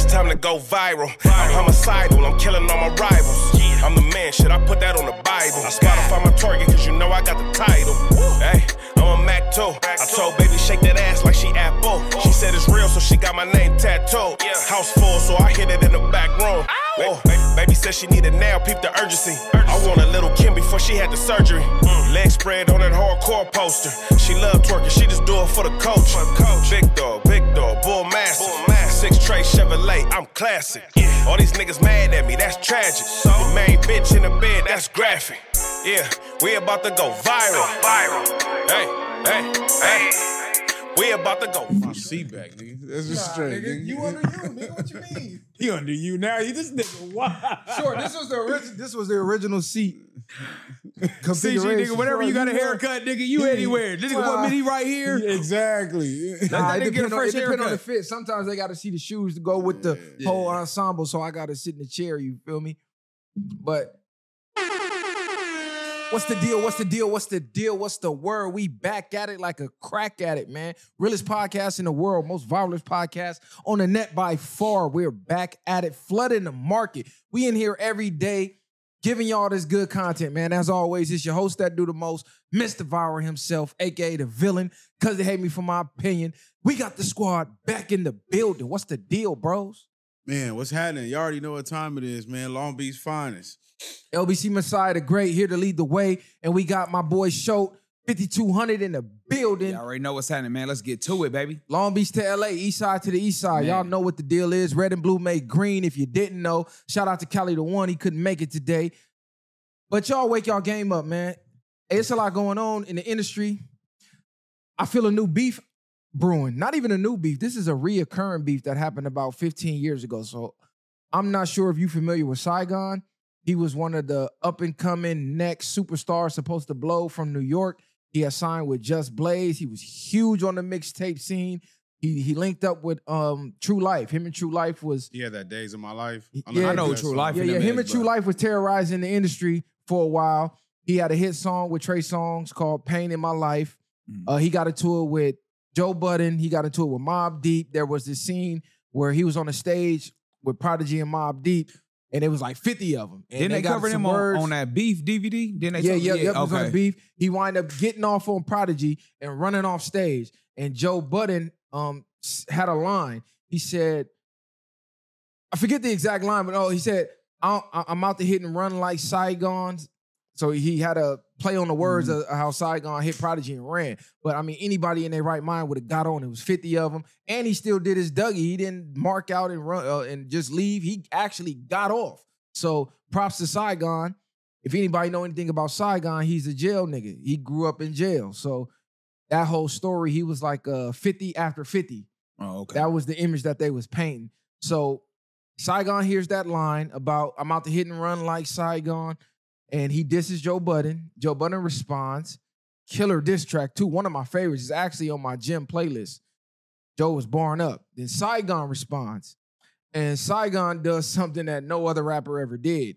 time to go viral. I'm homicidal, I'm killing all my rivals. I'm the man, shit, I put that on the Bible. I Spotify my target, cause you know I got the title. Hey, I'm a Mac 2. I told baby, shake that ass like she Apple. She said it's real, so she got my name tattooed. House full, so I hit it in the back room. Whoa, baby said she needed now, peep the urgency. I want a little Kim before she had the surgery. Leg spread on that hardcore poster. She love twerking, she just do it for the coach. Big dog, bull master. 6 tray Chevrolet, I'm classic. All these niggas mad at me, that's tragic. The main bitch in the bed, that's graphic. Yeah, we about to go viral. Hey. We about to go. My seat back, nigga. That's just straight, nigga. You under you, nigga. What you mean? He under you now. This nigga wild. Sure, this was the original seat. CG, nigga, whenever you got a haircut, nigga, you anywhere. This nigga want me right here. Exactly. Nah, it depends on the fit. Sometimes they got to see the shoes to go with the whole ensemble, so I got to sit in the chair, you feel me? But what's the deal? What's the deal? What's the deal? What's the word? We back at it like a crack at it, man. Realest podcast in the world, most viralist podcast on the net by far. We're back at it, flooding the market. We in here every day giving y'all this good content, man. As always, it's your host that do the most, Mr. Viral himself, a.k.a. the villain, because they hate me for my opinion. We got the squad back in the building. What's the deal, bros? Man, what's happening? You already know what time it is, man. Long Beach finest. LBC Messiah the Great here to lead the way. And we got my boy Shote, 5200 in the building. Y'all already know what's happening, man. Let's get to it, baby. Long Beach to LA, east side to the east side. Man. Y'all know what the deal is. Red and blue made green. If you didn't know, shout out to Cali the One. He couldn't make it today. But y'all wake y'all game up, man. Hey, it's a lot going on in the industry. I feel a new beef brewing. Not even a new beef. This is a reoccurring beef that happened about 15 years ago. So I'm not sure if you're familiar with Saigon. He was one of the up-and-coming next superstars supposed to blow from New York. He had signed with Just Blaze. He was huge on the mixtape scene. He linked up with True Life. Him and True Life was... Yeah, that Days of My Life. I know True Life. Yeah, him and True Life was terrorizing the industry for a while. He had a hit song with Trey Songz called Pain in My Life. He got into it with Joe Budden. He got into it with Mobb Deep. There was this scene where he was on the stage with Prodigy and Mobb Deep. And it was like 50 of them. And Didn't they cover him on that Beef DVD? Didn't they? Yeah. It was on Beef. He wound up getting off on Prodigy and running off stage. And Joe Budden had a line. He said, I forget the exact line, but he said, I'm out to hit and run like Saigon. So he had a play on the words of how Saigon hit Prodigy and ran. But I mean, anybody in their right mind would have got on. It was 50 of them. And he still did his Dougie. He didn't mark out and run and just leave. He actually got off. So props to Saigon. If anybody know anything about Saigon, he's a jail nigga. He grew up in jail. So that whole story, he was like 50 after 50. Oh, okay. That was the image that they was painting. So Saigon hears that line about, I'm out to hit and run like Saigon. And he disses Joe Budden. Joe Budden responds. Killer diss track, too. One of my favorites is actually on my gym playlist. Joe was barring up. Then Saigon responds. And Saigon does something that no other rapper ever did.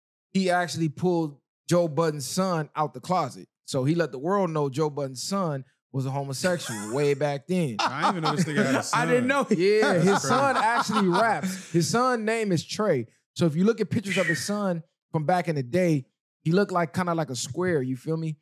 He actually pulled Joe Budden's son out the closet. So he let the world know Joe Budden's son was a homosexual way back then. I didn't even know this nigga had a son. I didn't know. Yeah, his son actually raps. His son's name is Trey. So if you look at pictures of his son from back in the day, he looked like kind of like a square, you feel me?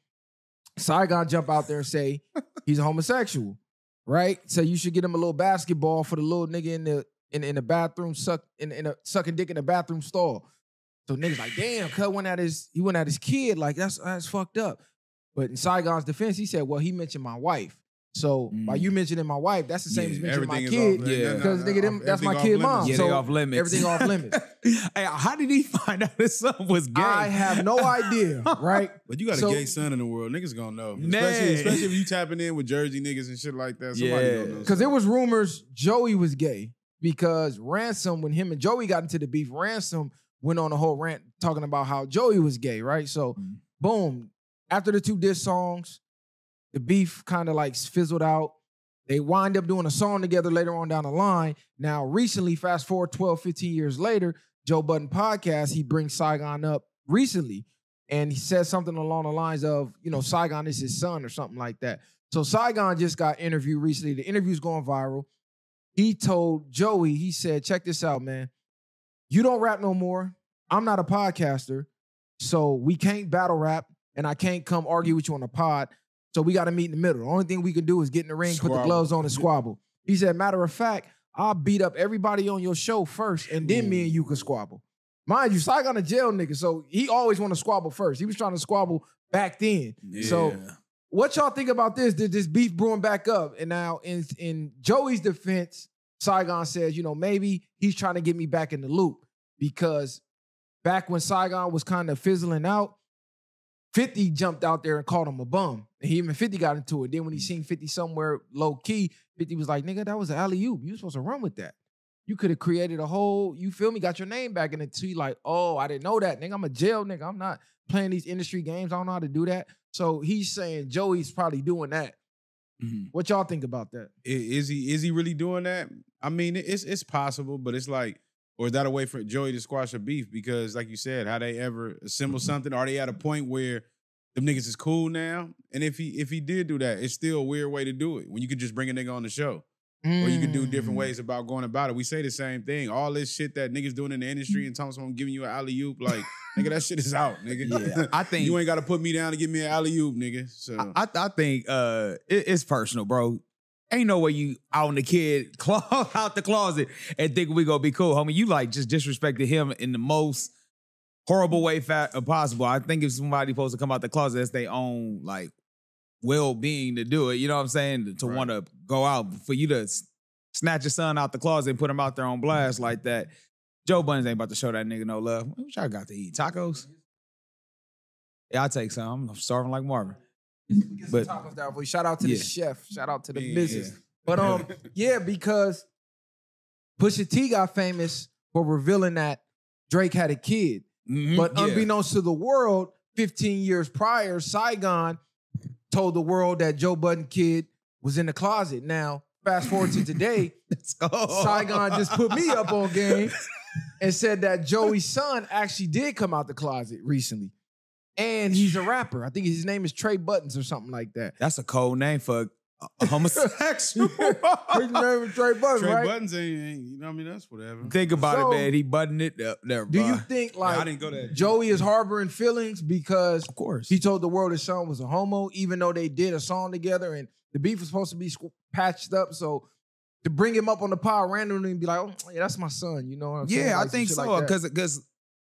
Saigon jump out there and say he's a homosexual, right? So you should get him a little basketball for the little nigga in the bathroom sucking dick in the bathroom stall. So niggas like, damn, cuz he went at his kid, like that's fucked up. But in Saigon's defense, he said, well, he mentioned my wife. So by you mentioning my wife, that's the same as mentioning my kid. Because that's my kid mom. Yeah, so they off limits. Everything off limits. Hey, how did he find out his son was gay? I have no idea, right? But you got a gay son in the world. Niggas gonna know. Especially if you tapping in with Jersey niggas and shit like that. Somebody gonna know. Because there was rumors Joey was gay because Ransom, when him and Joey got into the beef, Ransom went on a whole rant talking about how Joey was gay, right? So, boom. After the 2 diss songs, the beef kind of like fizzled out. They wind up doing a song together later on down the line. Now, recently, fast forward 12, 15 years later, Joe Budden podcast, he brings Saigon up recently. And he says something along the lines of, Saigon is his son or something like that. So Saigon just got interviewed recently. The interview's going viral. he told Joey, he said, check this out, man. You don't rap no more. I'm not a podcaster, so we can't battle rap, and I can't come argue with you on a pod. So we got to meet in the middle. The only thing we can do is get in the ring, put the gloves on, and squabble. He said, matter of fact, I'll beat up everybody on your show first, and then me and you can squabble. Mind you, Saigon a jail nigga, so he always want to squabble first. He was trying to squabble back then. Yeah. So what y'all think about this? Did this beef brewing back up? And now in Joey's defense, Saigon says, maybe he's trying to get me back in the loop because back when Saigon was kind of fizzling out, 50 jumped out there and called him a bum. And even 50 got into it. Then when he seen 50 somewhere low key, 50 was like, nigga, that was an alley-oop. You were supposed to run with that. You could have created a whole, you feel me, got your name back in it too. Like, oh, I didn't know that. Nigga, I'm a jail nigga. I'm not playing these industry games. I don't know how to do that. So he's saying Joey's probably doing that. Mm-hmm. What y'all think about that? Is he really doing that? I mean, it's possible, but it's like, or is that a way for Joey to squash a beef? Because like you said, how they ever assemble something? Are they at a point where them niggas is cool now? And if he did do that, it's still a weird way to do it when you could just bring a nigga on the show. Or you can do different ways about going about it. We say the same thing. All this shit that niggas doing in the industry and telling someone giving you an alley-oop, like, nigga, that shit is out, nigga. Yeah, I think you ain't got to put me down to give me an alley-oop, nigga. So I think it's personal, bro. Ain't no way you out in the kid out the closet and think we gonna be cool, homie. You like just disrespected him in the most horrible way possible. I think if somebody supposed to come out the closet, that's their own like well-being to do it, you know what I'm saying? To want to go out, for you to snatch your son out the closet and put him out there on blast like that. Joe Budden ain't about to show that nigga no love. What y'all got to eat? Tacos? Yeah, I'll take some. I'm starving like Marvin. But tacos down for you. Shout out to the chef. Shout out to the missus. Yeah. But because Pusha T got famous for revealing that Drake had a kid. Mm-hmm. But unbeknownst to the world, 15 years prior, Saigon told the world that Joe Budden kid was in the closet. Now, fast forward to today, Saigon just put me up on game and said that Joey's son actually did come out the closet recently. And he's a rapper. I think his name is Trey Buttons or something like that. That's a cold name for a homosexual. His name is Trey Buttons, Trey right? Buttons ain't, you know what I mean? That's whatever. Think about it, man. He buttoned it there, do you think like I didn't go that Joey is harboring feelings because of course he told the world his son was a homo, even though they did a song together and the beef was supposed to be patched up? So to bring him up on the pod randomly and be like, oh, yeah, that's my son, you know what I'm saying? Yeah, like I think so. Because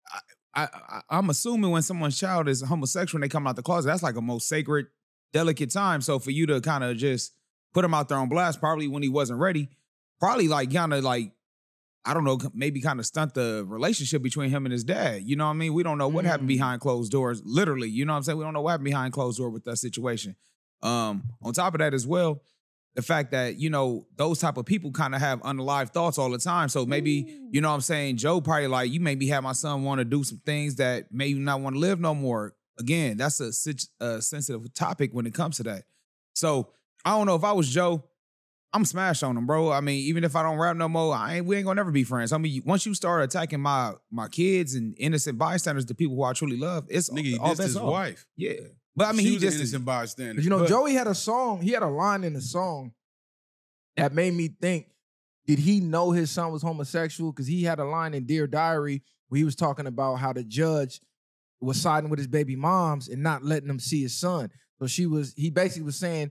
I'm assuming when someone's child is homosexual and they come out the closet, that's like a most sacred, delicate time. So for you to kind of just put him out there on blast, probably when he wasn't ready, probably like kind of like, I don't know, maybe kind of stunt the relationship between him and his dad. You know what I mean? We don't know what happened behind closed doors, literally. You know what I'm saying? We don't know what happened behind closed door with that situation. On top of that as well, the fact that, those type of people kind of have unalive thoughts all the time. So maybe, you know what I'm saying, Joe probably like, you maybe have my son want to do some things that maybe not want to live no more. Again, that's a sensitive topic when it comes to that. So I don't know, if I was Joe, I'm smashed on him, bro. I mean, even if I don't rap no more, we ain't gonna never be friends. I mean, once you start attacking my kids and innocent bystanders, the people who I truly love, it's nigga, all that's his wife. Yeah. But I mean, he was just innocent bystander. Joey had a song. He had a line in the song that made me think, did he know his son was homosexual? Because he had a line in Dear Diary where he was talking about how the judge was siding with his baby moms and not letting them see his son. So he basically was saying,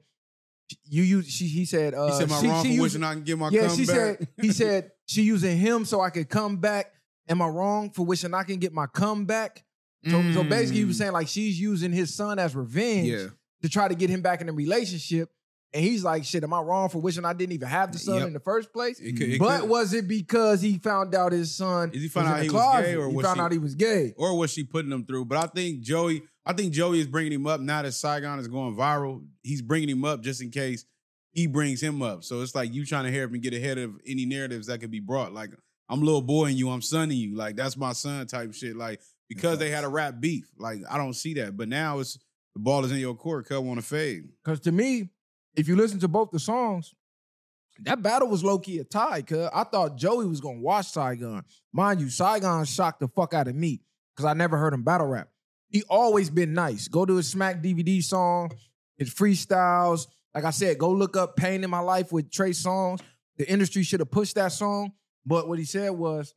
he said am I wrong for wishing I can get my comeback? He said, she using him so I could come back. Am I wrong for wishing I can get my comeback? So basically he was saying like she's using his son as revenge to try to get him back in a relationship. And he's like, shit, am I wrong for wishing I didn't even have the son in the first place? Was it because he found out his son he found out he was gay, or he found out he was gay? Or was she putting him through? But I think Joey is bringing him up now that Saigon is going viral. He's bringing him up just in case he brings him up. So it's like you trying to hear him and get ahead of any narratives that could be brought. Like, I'm little boy in you, I'm sonning you. Like, that's my son type shit. Like, because they had a rap beef. Like, I don't see that. But now the ball is in your court. Cub want to fade. Because to me, if you listen to both the songs, that battle was low-key a tie, cuz I thought Joey was going to watch Saigon. Mind you, Saigon shocked the fuck out of me because I never heard him battle rap. He always been nice. Go to his Smack DVD song, his freestyles. Like I said, go look up Pain in My Life with Trey Songz. the industry should have pushed that song. But what he said was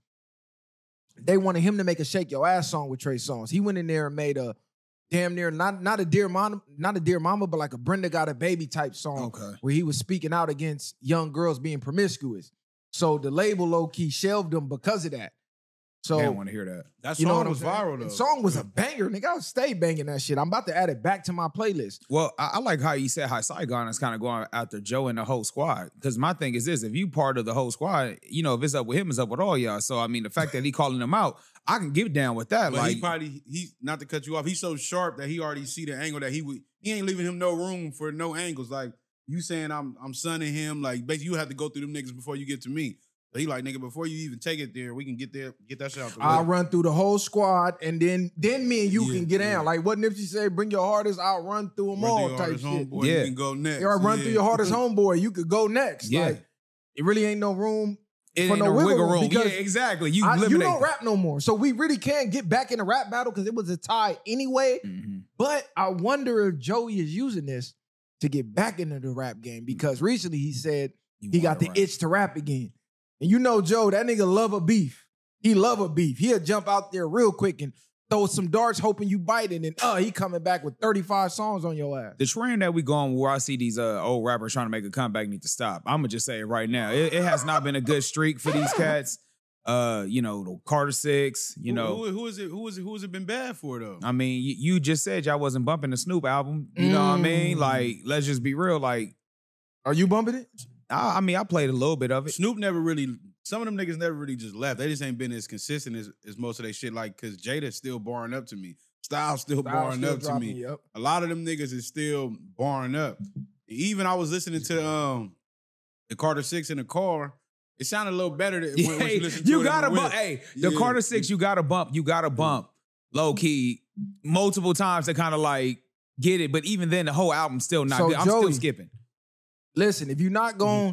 they wanted him to make a Shake Your Ass song with Trey Songz. He went in there and made a damn near not a Dear Mama, but like a Brenda Got a Baby type song where he was speaking out against young girls being promiscuous. So the label low-key shelved him because of that. So I don't want to hear that. That song was viral, though. The song was a banger, nigga. I would stay banging that shit. I'm about to add it back to my playlist. Well, I like how you said how Saigon is kind of going after Joe and the whole squad. Because my thing is this, if you part of the whole squad, you know, if it's up with him, it's up with all y'all. So, I mean, the fact that he calling them out, I can get down with that. But like he not to cut you off, he's so sharp that he already see the angle that he ain't leaving him no room for no angles. Like, you saying I'm sonning him, like, basically you have to go through them niggas before you get to me. So he like, nigga, before you even take it there, we can get that shit out the way. I'll run through the whole squad, and then me and you can get down. Like what Nipsey say, bring your hardest, I'll run through them all type shit. Homeboy, you can go next. Or run through your hardest homeboy, you could go next. Yeah. Like, it really ain't no room it for ain't no wiggle room. Yeah, exactly. You don't rap no more. So we really can't get back in the rap battle because it was a tie anyway. Mm-hmm. But I wonder if Joey is using this to get back into the rap game because recently he said he got the itch to rap again. And you know Joe, that nigga love a beef. He love a beef. He'll jump out there real quick and throw some darts hoping you bite it. And he coming back with 35 songs on your ass. The trend that we going where I see these old rappers trying to make a comeback need to stop. I'm going to just say it right now. It has not been a good streak for these cats. You know, the Carter 6, you know. Who is it been bad for, though? I mean, you just said y'all wasn't bumping the Snoop album. You know what I mean? Like, let's just be real. Like, are you bumping it? I mean, I played a little bit of it. Snoop never really, some of them niggas never really just left. They just ain't been as consistent as most of their shit. Like, cause Jada's still barring up to me. Styles still barring up to me. Yep. A lot of them niggas is still barring up. Even I was listening to the Carter 6 in the car. It sounded a little better than when you listen to you it. Gotta bump. Hey, the Carter 6, you gotta bump. You gotta bump low key multiple times to kind of like get it. But even then, the whole album's still not good. I'm still skipping. Listen, if you're not going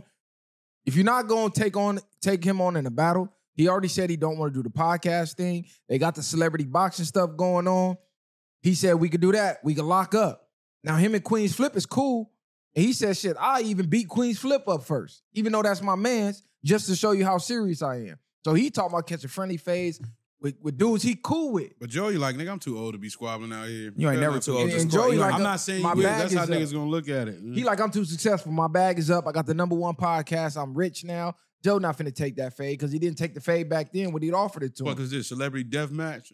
to take him on in a battle, he already said he don't want to do the podcast thing. They got the celebrity boxing stuff going on. He said we could do that. We could lock up. Now him and Queen's Flip is cool. And he said, shit, I even beat Queen's Flip up first, even though that's my man's, just to show you how serious I am. So he talking about catching friendly phase with dudes he cool with. But Joey like, nigga, I'm too old to be squabbling out here. You ain't never too old to squabble. Joey like, I'm not saying you is. That's how niggas gonna look at it. He like, I'm too successful. My bag is up. I got the #1 podcast. I'm rich now. Joe not finna take that fade because he didn't take the fade back then when he'd offered it to him. What is this, celebrity death match?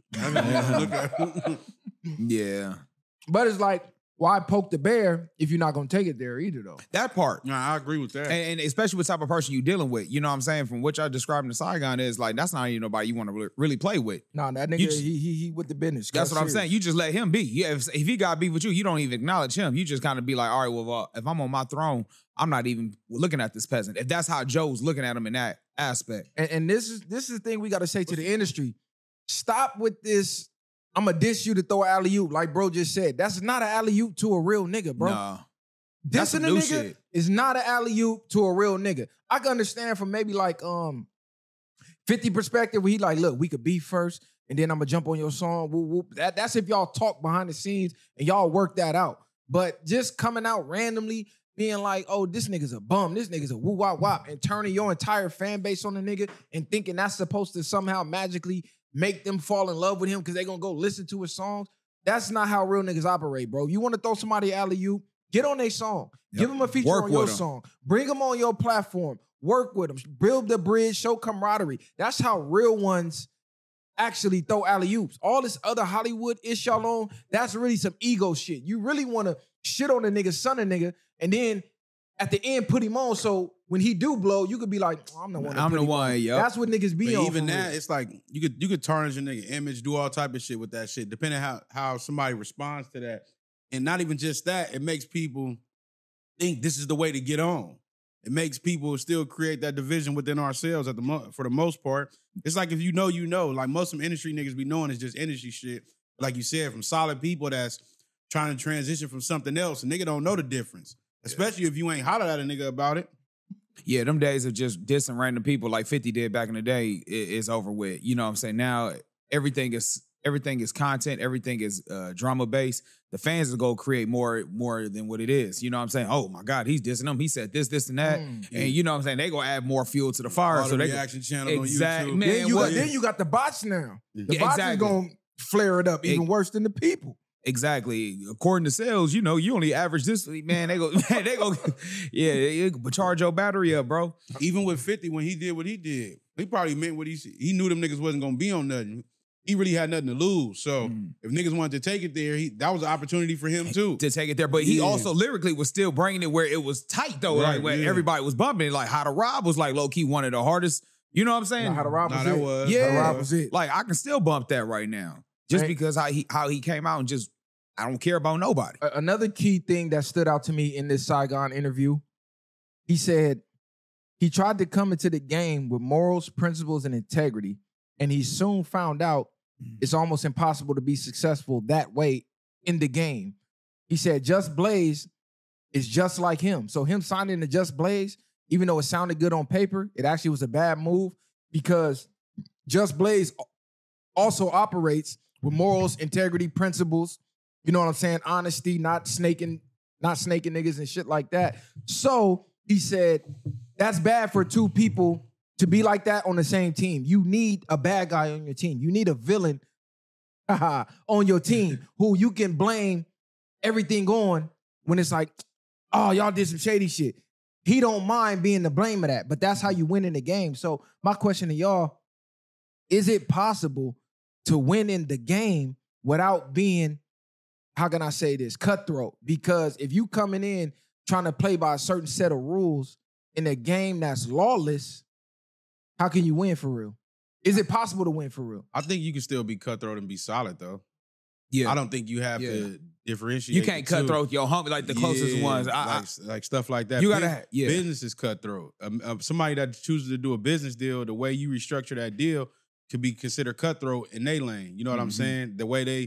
Yeah. But it's like, why poke the bear if you're not gonna take it there either, though? That part. Nah, I agree with that. And especially with the type of person you're dealing with. You know what I'm saying? From what y'all describing to Saigon is like, that's not even nobody you want to really play with. Nah, that nigga, he with the business. That's what I'm saying. You just let him be. Yeah, if he got beef with you, you don't even acknowledge him. You just kind of be like, all right, well, if I'm on my throne, I'm not even looking at this peasant. If that's how Joe's looking at him in that aspect. And this is the thing we got to say to the industry. Stop with this. I'm going to diss you to throw an alley-oop, like bro just said. That's not an alley-oop to a real nigga, bro. Nah. Dissing a nigga shit. is not an alley-oop to a real nigga. I can understand from maybe like 50 perspective where he like, look, we could beef first, and then I'm going to jump on your song. Whoop, whoop. That's if y'all talk behind the scenes and y'all work that out. But just coming out randomly, being like, oh, this nigga's a bum, this nigga's a woo-wop-wop, and turning your entire fan base on the nigga and thinking that's supposed to somehow magically make them fall in love with him because they're going to go listen to his songs. That's not how real niggas operate, bro. You want to throw somebody alley-oop, get on their song. Yep. Give them a feature on your song. Bring them on your platform. Work with them. Build the bridge. Show camaraderie. That's how real ones actually throw alley-oops. All this other Hollywood ish y'all on, that's really some ego shit. You really want to shit on a nigga, son a nigga, and then at the end put him on so when he do blow, you could be like, oh, I'm the one. I'm the one, yo. That's what niggas be on. Even that, it's like you could tarnish a nigga image, do all type of shit with that shit, depending how somebody responds to that. And not even just that, it makes people think this is the way to get on. It makes people still create that division within ourselves for the most part. It's like if you know, like most of them industry niggas be knowing is just industry shit. Like you said, from solid people that's trying to transition from something else. And nigga don't know the difference. Especially if you ain't hollered at a nigga about it. Yeah, them days of just dissing random people like 50 did back in the day is over with. You know what I'm saying? Now everything is everything is content, everything is drama based. The fans will go create more than what it is. You know what I'm saying? Oh my God, he's dissing them. He said this and that, and you know what I'm saying? They gonna add more fuel to the fire. All so the they reaction channel on exactly, YouTube. man. Then you got the bots now. The bots exactly. is gonna flare it up even worse than the people. Exactly. According to sales, you know, you only average this. Man, they go, yeah, they charge your battery up, bro. Even with 50, when he did what he did, he probably meant what he knew them niggas wasn't gonna be on nothing. He really had nothing to lose. So if niggas wanted to take it there, that was an opportunity for him too. To take it there. But he also lyrically was still bringing it where it was tight though. Right, like when everybody was bumping it. Like How to Rob was like low-key one of the hardest. You know what I'm saying? How to Rob was that it. was. Yeah. How to Rob was it. Like I can still bump that right now. Just because how he came out and just, I don't care about nobody. Another key thing that stood out to me in this Saigon interview, he said he tried to come into the game with morals, principles, and integrity, and he soon found out it's almost impossible to be successful that way in the game. He said Just Blaze is just like him. So him signing to Just Blaze, even though it sounded good on paper, it actually was a bad move because Just Blaze also operates with morals, integrity, principles. You know what I'm saying? Honesty, not snaking niggas and shit like that. So he said, that's bad for two people to be like that on the same team. You need a bad guy on your team. You need a villain on your team who you can blame everything on when it's like, oh, y'all did some shady shit. He don't mind being the blame of that, but that's how you win in the game. So my question to y'all, is it possible to win in the game without being, how can I say this, cutthroat? Because if you coming in trying to play by a certain set of rules in a game that's lawless, how can you win for real? Is it possible to win for real? I think you can still be cutthroat and be solid though. Yeah. I don't think you have to differentiate. You can't cutthroat your homie like the closest ones. Like stuff like that. You gotta, business is cutthroat. Somebody that chooses to do a business deal, the way you restructure that deal could be considered cutthroat in their lane. You know what I'm saying? The way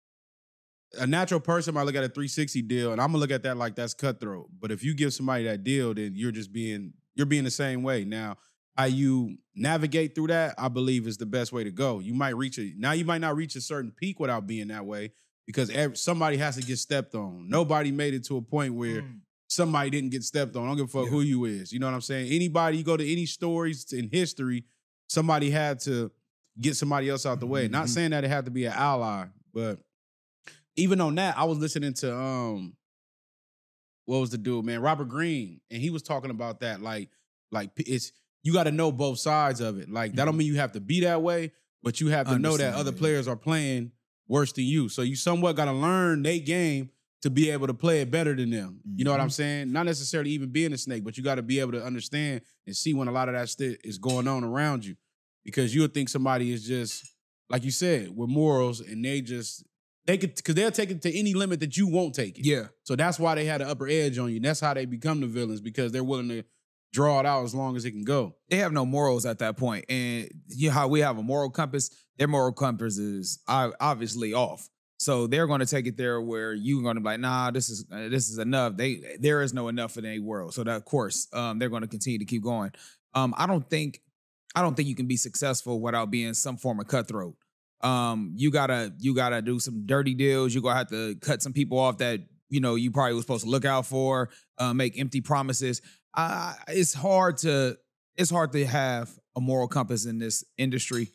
a natural person might look at a 360 deal, and I'm gonna look at that like that's cutthroat. But if you give somebody that deal, then you're being the same way. Now, how you navigate through that, I believe, is the best way to go. You might not reach a certain peak without being that way because somebody has to get stepped on. Nobody made it to a point where somebody didn't get stepped on. I don't give a fuck who you is. You know what I'm saying? Anybody, you go to any stories in history, somebody had to get somebody else out the way. Not saying that it had to be an ally, but even on that, I was listening to what was the dude, man? Robert Greene, and he was talking about that. Like it's, you got to know both sides of it. Like that don't mean you have to be that way, but you have to know that other players are playing worse than you. So you somewhat got to learn their game to be able to play it better than them. You know what I'm saying? Not necessarily even being a snake, but you got to be able to understand and see when a lot of that shit is going on around you. Because you'll think somebody is just, like you said, with morals, and because they'll take it to any limit that you won't take it. Yeah. So that's why they had an upper edge on you. And that's how they become the villains, because they're willing to draw it out as long as it can go. They have no morals at that point. And you know how we have a moral compass, their moral compass is obviously off. So they're going to take it there where you're going to be like, nah, this is enough. There is no enough in any world. So that, of course, they're going to continue to keep going. I don't think you can be successful without being some form of cutthroat. You gotta do some dirty deals. You're gonna have to cut some people off that you probably was supposed to look out for. Make empty promises. It's hard to have a moral compass in this industry.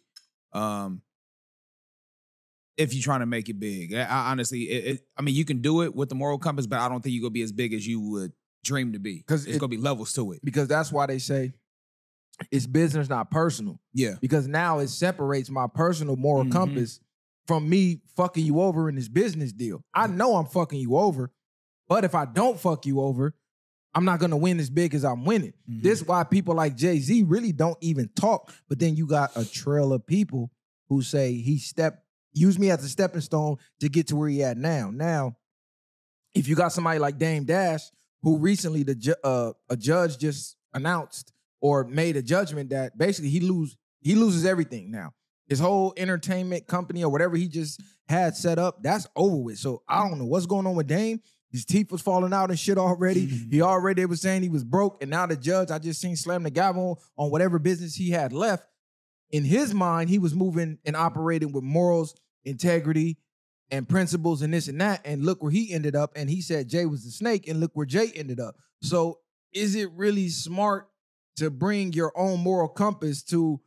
If you're trying to make it big, honestly, I mean, you can do it with the moral compass, but I don't think you're gonna be as big as you would dream to be. Because it's gonna be levels to it. Because that's why they say it's business, not personal. Yeah. Because now it separates my personal moral compass from me fucking you over in this business deal. I know I'm fucking you over, but if I don't fuck you over, I'm not gonna win as big as I'm winning. This is why people like Jay-Z really don't even talk. But then you got a trail of people who say use me as a stepping stone to get to where he at now. Now, if you got somebody like Dame Dash, who recently a judge just announced or made a judgment that basically he loses everything now. His whole entertainment company or whatever he just had set up, that's over with. So I don't know what's going on with Dame. His teeth was falling out and shit already. They was saying he was broke. And now the judge, I just seen slam the gavel on whatever business he had left. In his mind, he was moving and operating with morals, integrity and principles and this and that. And look where he ended up. And he said Jay was the snake, and look where Jay ended up. So is it really smart to bring your own moral compass to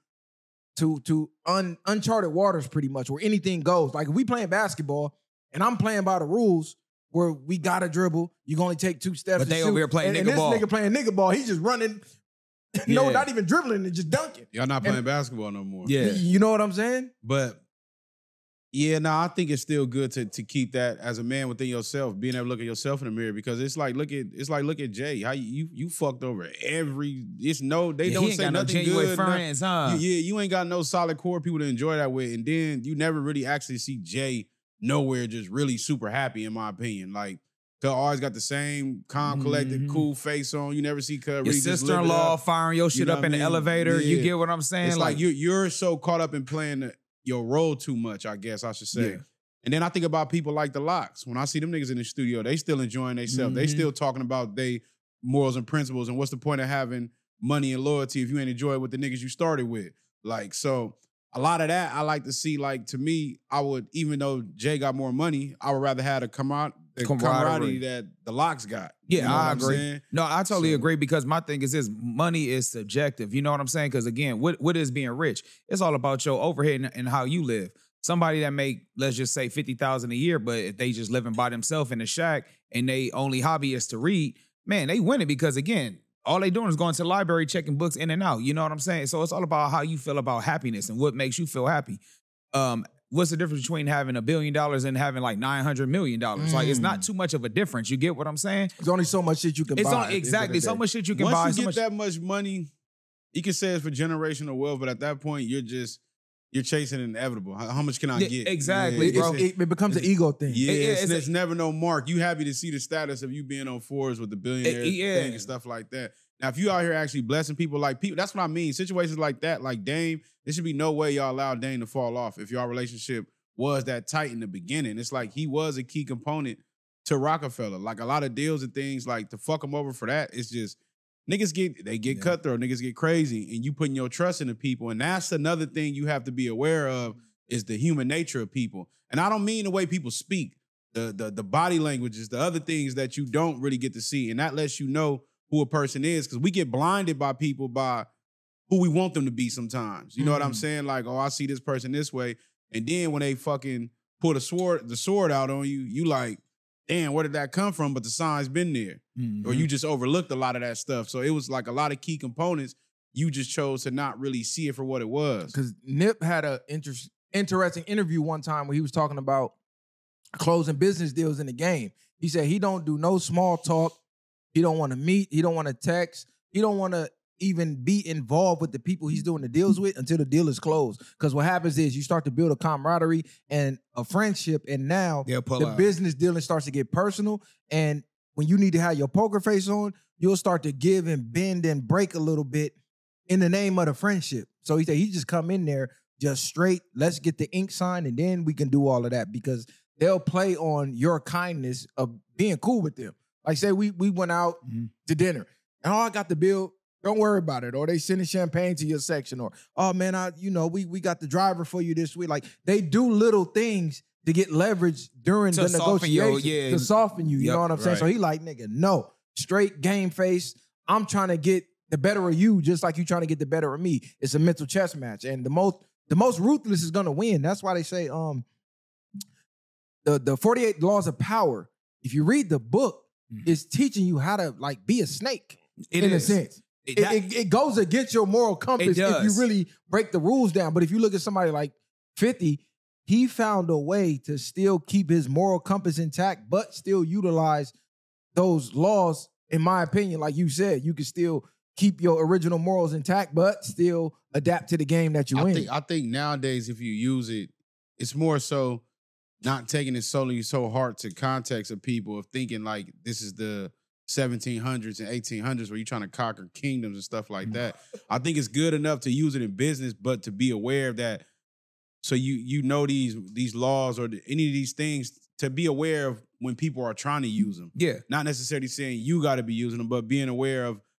uncharted waters, pretty much, where anything goes? Like if we playing basketball and I'm playing by the rules where we gotta dribble, you can only take 2 steps. But they over here playing nigga ball. And this nigga playing nigga ball, he's just running. No, not even dribbling and just dunking. Y'all not playing basketball no more. Yeah. You know what I'm saying? But yeah, no, I think it's still good to keep that as a man within yourself, being able to look at yourself in the mirror, because it's like look at Jay. How you fucked over every. They don't say nothing good. Friends, huh? You ain't got no solid core people to enjoy that with, and then you never really actually see Jay nowhere just really super happy, in my opinion. Like, Cuz always got the same calm, collected, cool face on. You never see Cuz really your just sister-in-law firing your shit up in the elevator. Yeah. You get what I'm saying? It's like you're so caught up in playing your role too much, I guess I should say. Yeah. And then I think about people like the Locks. When I see them niggas in the studio, they still enjoying themselves. They still talking about they morals and principles, and what's the point of having money and loyalty if you ain't enjoy what the niggas you started with? Like, so a lot of that I like to see. Like, to me, I would, even though Jay got more money, I would rather have the camaraderie that the Locks got. Yeah, You know I what I'm agree. saying? No, I totally agree, because my thing is this: money is subjective. You know what I'm saying? Because again, what is being rich? It's all about your overhead and how you live. Somebody that make, let's just say, $50,000 a year, but if they just living by themselves in a shack and they only hobby is to read, man, they win it, because again, all they doing is going to the library, checking books in and out. You know what I'm saying? So it's all about how you feel about happiness and what makes you feel happy. What's the difference between having $1 billion and having like $900 million? Like, it's not too much of a difference. You get what I'm saying? There's only so much shit you can buy. Exactly. So much shit you can buy. Once you get that much money, you can say it's for generational wealth, but at that point, you're chasing the inevitable. How much can I get? Exactly, Yeah, bro. It becomes an ego thing. Yeah, it's never no mark. You happy to see the status of you being on Forbes with the billionaire thing and stuff like that. Now, if you out here actually blessing people, that's what I mean. Situations like that, like Dame, there should be no way y'all allow Dame to fall off if your relationship was that tight in the beginning. It's like he was a key component to Rockefeller. Like, a lot of deals and things, like, to fuck him over for that, it's just niggas get cutthroat, niggas get crazy, and you putting your trust into people. And that's another thing you have to be aware of, is the human nature of people. And I don't mean the way people speak, the body languages, the other things that you don't really get to see. And that lets you know who a person is, because we get blinded by people by who we want them to be sometimes. You know what I'm saying? Like, oh, I see this person this way. And then when they fucking pull the sword out on you, you like, damn, where did that come from? But the sign's been there. Or you just overlooked a lot of that stuff. So it was like a lot of key components. You just chose to not really see it for what it was. Because Nip had an interesting interview one time where he was talking about closing business deals in the game. He said he don't do no small talk. He don't want to meet. He don't want to text. He don't want to even be involved with the people he's doing the deals with until the deal is closed. Because what happens is you start to build a camaraderie and a friendship, and now the business dealing starts to get personal. And when you need to have your poker face on, you'll start to give and bend and break a little bit in the name of the friendship. So he said he just come in there just straight, let's get the ink signed, and then we can do all of that, because they'll play on your kindness of being cool with them. Like, say we went out to dinner, and I got the bill. Don't worry about it. Or they sending champagne to your section. Or, oh man, we got the driver for you this week. Like, they do little things to get leverage during the negotiation to soften you. You know what I'm saying? So he like, nigga, no, straight game face. I'm trying to get the better of you, just like you trying to get the better of me. It's a mental chess match, and the most ruthless is gonna win. That's why they say the 48 Laws of Power. If you read the book, it's teaching you how to like be a snake in a sense. It goes against your moral compass if you really break the rules down. But if you look at somebody like 50, he found a way to still keep his moral compass intact, but still utilize those laws. In my opinion, like you said, you can still keep your original morals intact, but still adapt to the game that you in. I think nowadays, if you use it, it's more so not taking it solely so hard to context of people, of thinking like this is the 1700s and 1800s where you're trying to conquer kingdoms and stuff like that. I think it's good enough to use it in business, but to be aware of that. So you know these laws or any of these things, to be aware of when people are trying to use them. Yeah. Not necessarily saying you got to be using them, but being aware of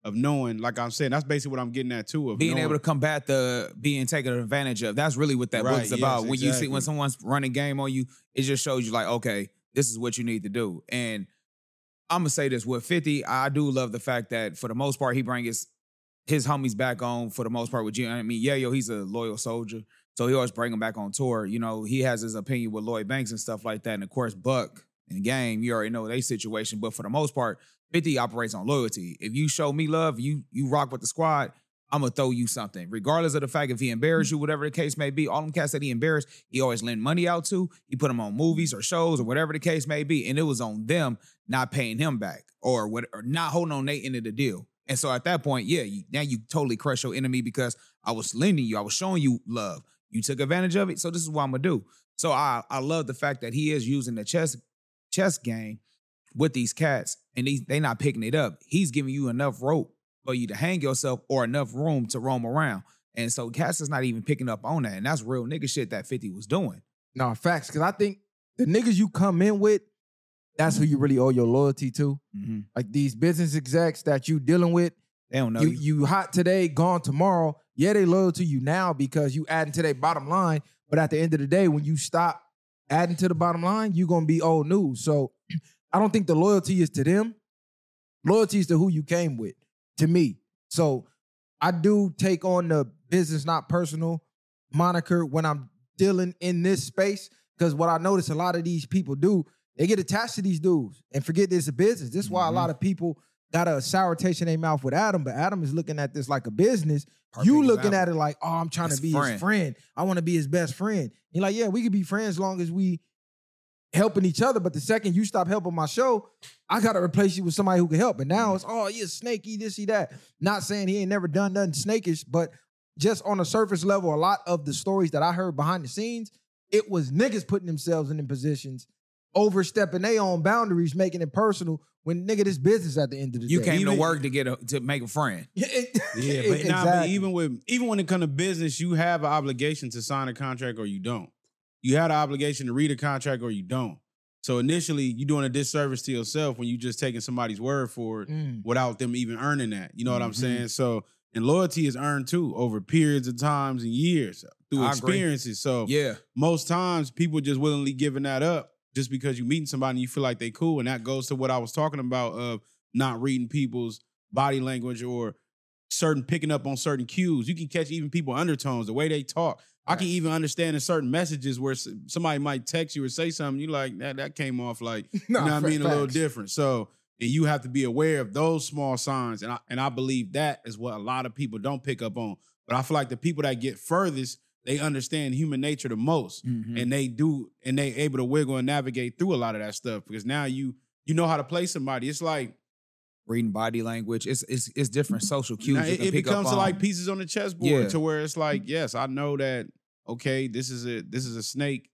of knowing, like I'm saying, that's basically what I'm getting at too. Of being knowing, able to combat the being taken advantage of. That's really what that Right, book's about. yes, When you see when exactly. someone's running game on you, it just shows you like, okay, this is what you need to do. And I'm gonna say this with 50, I do love the fact that for the most part, he brings his homies back on for the most part with G. I mean, yeah, he's a loyal soldier. So he always bring him back on tour. You know, he has his opinion with Lloyd Banks and stuff like that. And of course, Buck and Game, you already know their situation. But for the most part, 50 operates on loyalty. If you show me love, you rock with the squad, I'm going to throw you something. Regardless of the fact if he embarrassed you, whatever the case may be, all them cats that he embarrassed, he always lend money out to. He put them on movies or shows or whatever the case may be. And it was on them not paying him back or not holding on their end of the deal. And so at that point, yeah, now you totally crush your enemy because I was lending you. I was showing you love. You took advantage of it. So this is what I'm going to do. So I love the fact that he is using the chess game with these cats and they not picking it up. He's giving you enough rope for you to hang yourself or enough room to roam around. And so cats is not even picking up on that. And that's real nigga shit that 50 was doing. No, facts. Because I think the niggas you come in with, that's who you really owe your loyalty to. Mm-hmm. Like these business execs that you dealing with, They don't know you hot today, gone tomorrow. Yeah, they loyal to you now because you adding to their bottom line. But at the end of the day, when you stop adding to the bottom line, you're going to be old news. So I don't think the loyalty is to them. Loyalty is to who you came with, to me. So I do take on the business, not personal moniker when I'm dealing in this space. Because what I notice a lot of these people do, they get attached to these dudes and forget this is a business. This is why a lot of people got a sour taste in their mouth with Adam, but Adam is looking at this like a business. You looking at it like, oh, I'm trying to be his friend. I want to be his best friend. You're like, yeah, we could be friends as long as we helping each other. But the second you stop helping my show, I got to replace you with somebody who can help. And now it's, oh, you're snaky, this, that. Not saying he ain't never done nothing snakish, but just on a surface level, a lot of the stories that I heard behind the scenes, it was niggas putting themselves in them positions, overstepping their own boundaries, making it personal. When nigga, this business at the end of the day. You came to work to make a friend. Yeah, but exactly. but even when it comes to business, you have an obligation to sign a contract or you don't. You had an obligation to read a contract or you don't. So initially, you're doing a disservice to yourself when you just taking somebody's word for it without them even earning that. You know what I'm saying? So, and loyalty is earned too over periods of times and years through experiences. So yeah, most times people just willingly giving that up just because you meeting somebody and you feel like they cool. And that goes to what I was talking about of not reading people's body language or picking up on certain cues. You can catch even people undertones, the way they talk. I can even understand in certain messages where somebody might text you or say something, you like, that came off like, you know what I mean, a little different. So, and you have to be aware of those small signs. And I believe that is what a lot of people don't pick up on. But I feel like the people that get furthest, they understand human nature the most. And they able to wiggle and navigate through a lot of that stuff because now you know how to play somebody. It's like reading body language. It's different social cues. It becomes like pieces on the chessboard to where it's like, yes, I know that, okay, this is a snake.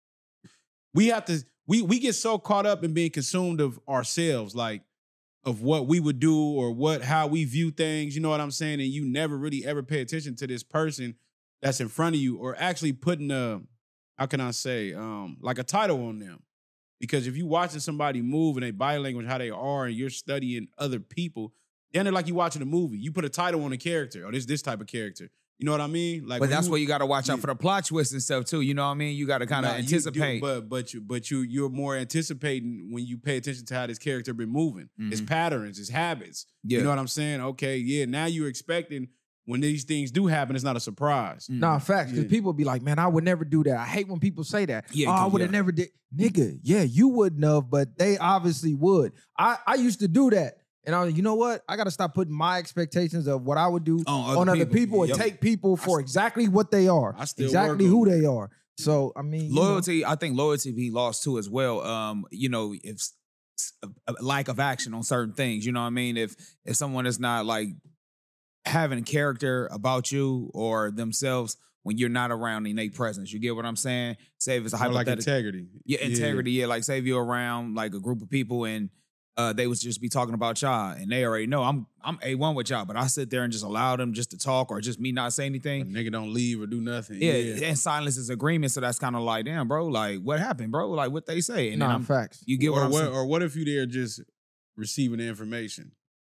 We have to, we get so caught up in being consumed of ourselves, like of what we would do or how we view things, you know what I'm saying? And you never really ever pay attention to this person that's in front of you or actually putting how can I say, like a title on them. Because if you watching somebody move and they body language, how they are, and you're studying other people, then they're like you watching a movie. You put a title on a character, or this type of character. You know what I mean? Like, but that's where you got to watch out for the plot twists and stuff too. You know what I mean? You got to kind of anticipate. You're more anticipating when you pay attention to how this character been moving, his patterns, his habits. Yeah. You know what I'm saying? Okay, yeah. Now you're expecting when these things do happen, it's not a surprise. Nah, facts. Because people be like, man, I would never do that. I hate when people say that. Yeah, I would have never did. Nigga, yeah, you wouldn't have, but they obviously would. I used to do that. And I was, you know what? I got to stop putting my expectations of what I would do on other people and take people for exactly what they are. Exactly who they are. So, I mean. Loyalty, I think loyalty be lost too as well. You know, if a lack of action on certain things, you know what I mean? If someone is not like having character about you or themselves when you're not around in their presence. You get what I'm saying? Say if it's a hypothetical. Like integrity. Yeah, integrity. Yeah, like say if you're around like a group of people and they would just be talking about y'all and they already know I'm A1 with y'all, but I sit there and just allow them just to talk or just me not say anything. A nigga don't leave or do nothing. Yeah, and silence is agreement. So that's kind of like, damn, bro, like what happened, bro? Like what they say. And facts. You get what I'm saying? Or what if you there just receiving the information?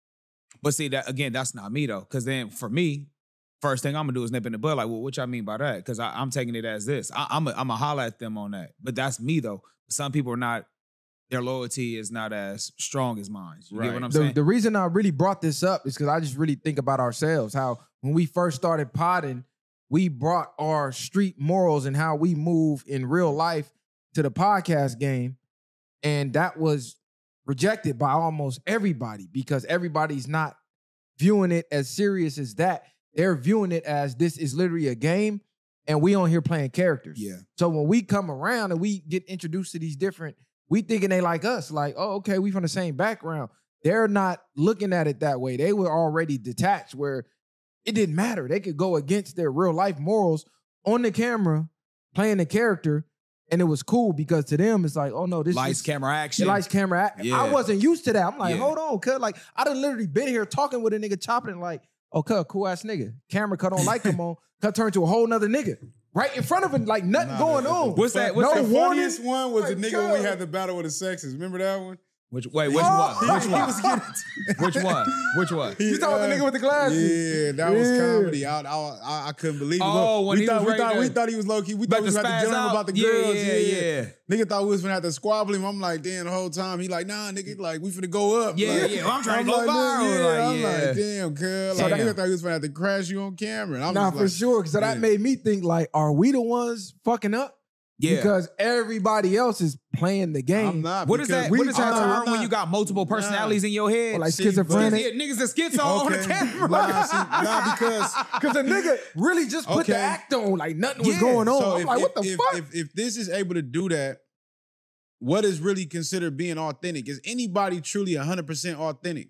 But see, that again, that's not me though. Because then for me, first thing I'm gonna do is nip in the bud. Like, well, what y'all mean by that? Because I'm taking it as this. I'm gonna holler at them on that. But that's me though. Some people are not. Their loyalty is not as strong as mine. You get what I'm saying? The reason I really brought this up is because I just really think about ourselves. How when we first started podding, we brought our street morals and how we move in real life to the podcast game, and that was rejected by almost everybody because everybody's not viewing it as serious as that. They're viewing it as this is literally a game and we on here playing characters. Yeah. So when we come around and we get introduced to these different, we thinking they like us, like, oh, okay, we from the same background. They're not looking at it that way. They were already detached where it didn't matter. They could go against their real life morals on the camera, playing the character, and it was cool because to them, it's like, oh no, this lights, is camera, action. lights, camera, action. Yeah. I wasn't used to that. I'm like, Yeah. hold on, cuz. Like, I done literally been here talking with a nigga, chopping it like, oh, cuz, cool ass nigga. Camera cut on, light come on, cut turn to a whole nother nigga. Right in front of him, like nothing going on. What's that? What's No the warning. funniest one was the My nigga when we God. had the battle with the sexes. Remember that one? Which Oh, one? He was getting Which one? Which one? You talking about the nigga with the glasses? Yeah, that was Yeah. comedy. I couldn't believe it. Oh, Look, when we he thought was we ready thought to- we thought he was low key. We About thought we was to about to spaz get him out? about the Yeah, girls. yeah. Nigga thought we was gonna have to squabble him. I'm like, damn, the whole time he like, nah, nigga, like we finna go up. Yeah, like, yeah. I'm trying to go like, viral. Yeah, Like, I'm yeah. like, damn, cuz. So Like, that- nigga thought he was gonna have to crash you on camera. And I'm Nah, just for like, sure. Because that yeah. made me think, like, are we the ones fucking up? Yeah. Because everybody else is playing the game. I'm not. What is because that? we- What is that I'm not- term when you got multiple personalities in your head? Or like See, but- schizophrenic. Yeah, niggas are schizo on the Okay. camera. Nah, because Because the nigga really just put the Okay. act on like nothing was Yeah. going on. So I'm like, what the fuck? If this is able to do that, what is really considered being authentic? Is anybody truly 100% authentic?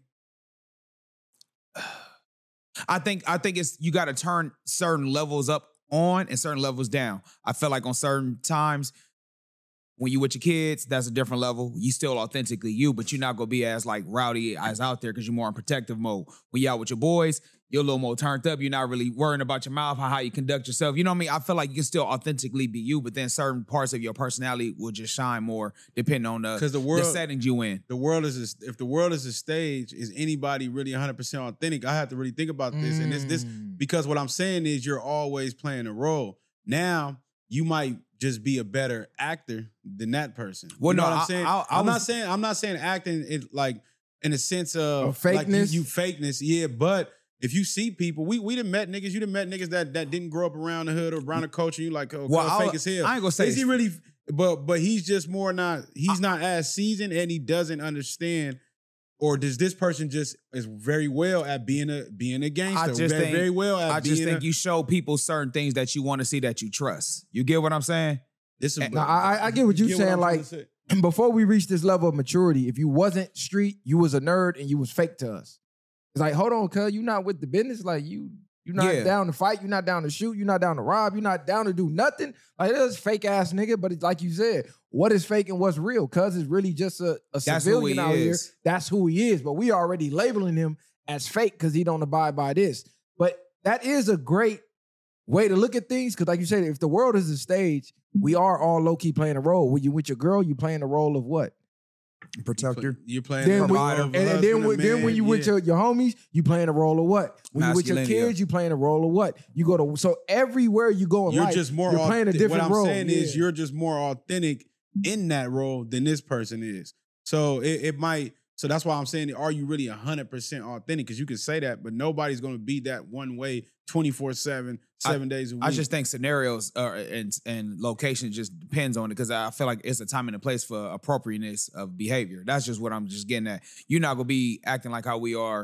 I think it's you got to turn certain levels up on and certain levels down. I feel like on certain times when you with your kids, that's a different level. You still authentically you, but you're not gonna be as like rowdy as out there because you're more in protective mode. When you out with your boys, you're a little more turned up. You're not really worrying about your mouth, how you conduct yourself. You know what I mean? I feel like you can still authentically be you, but then certain parts of your personality will just shine more depending on the 'Cause the world- settings you in. The world is if the world is a stage, is anybody really 100% authentic? I have to really think about this. And this because what I'm saying is you're always playing a role. Now you might just be a better actor than that person. Well, You know no, what I'm I- saying? I I'm not saying acting it like in a sense of Of fakeness? Like you fakeness, yeah. But if you see people, we done met niggas. You done met niggas that didn't grow up around the hood or around the culture. You like, oh, Well, fake as hell. I ain't gonna say Is he really? But he's just more not. He's not as seasoned, and he doesn't understand. Or does this person just is very well at being a gangster? Very well at I being. just think you show people certain things that you want to see that you trust. You get what I'm saying? This is. Now, I get what you're get saying. I'm trying Like, to say. before we reached this level of maturity, if you wasn't street, you was a nerd and you was fake to us. It's like, hold on, cuz, you not with the business. Like, you're not Yeah. down to fight. You're not down to shoot. You're not down to rob. You're not down to do nothing. Like, that's fake ass nigga. But it's like you said, what is fake and what's real? Cuz it's really just a That's who civilian he out here. is. That's who he is. But we already labeling him as fake because he don't abide by this. But that is a great way to look at things. Because like you said, if the world is a stage, we are all low-key playing a role. When you with your girl, you playing the role of what? Protector. You're playing Then the when, role and, of a and husband, then, a then when you man, with yeah. your homies, you playing a role of what? When you with your Masculinity. kids, you playing a role of what? You go to so everywhere you go in You're life, just more. you're playing a different what I'm role. saying is Yeah. you're just more authentic in that role than this person is. So it might. So that's why I'm saying, are you really 100% authentic? Because you can say that, but nobody's going to be that one way 24/7, 7 days a week. I just think scenarios and location just depends on it because I feel like it's a time and a place for appropriateness of behavior. That's just what I'm just getting at. You're not gonna be acting like how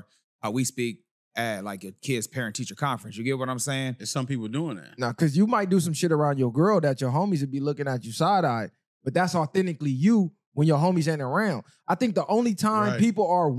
we speak at like a kid's parent-teacher conference. You get what I'm saying? there's some people doing that. Now, because you might do some shit around your girl that your homies would be looking at you side-eyed, but that's authentically you when your homies ain't around. I think the only time Right. people are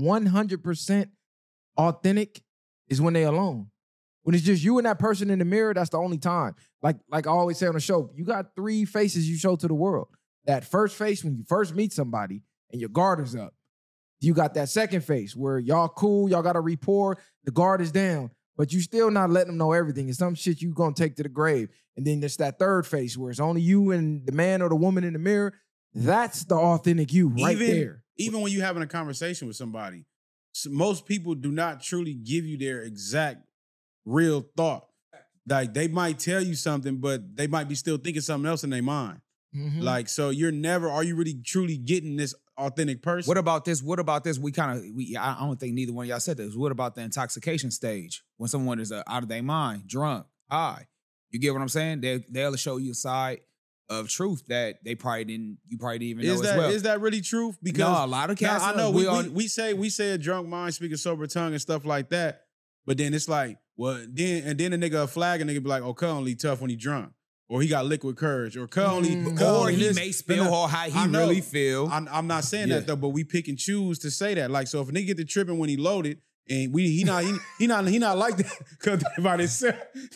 100% authentic is when they alone. When it's just you and that person in the mirror, that's the only time. Like I always say on the show, you got 3 faces you show to the world. That first face when you first meet somebody and your guard is up. You got that second face where y'all cool, y'all got a rapport, the guard is down, but you still not letting them know everything. It's some shit you gonna take to the grave. And then there's that third face where it's only you and the man or the woman in the mirror. That's the authentic you right there. Even when you're having a conversation with somebody, most people do not truly give you their exact real thought. Like they might tell you something, but they might be still thinking something else in their mind. Mhm. Like, so are you really truly getting this authentic person? What about this? I don't think neither one of y'all said this. What about the intoxication stage? When someone is out of their mind, drunk, high. You get what I'm saying? They'll show you a side of truth that you probably didn't even know as well. Is that really truth? Because no, a lot of cats. I know we say a drunk mind speak a sober tongue and stuff like that, but then it's like, well, then a nigga a flag and nigga be like, oh, Cuz only tough when he drunk. Or he got liquid courage, or or he may spill or how he really feel. I'm not saying that though, but we pick and choose to say that. Like, so if a nigga get to tripping when he loaded, and he not like that because by himself.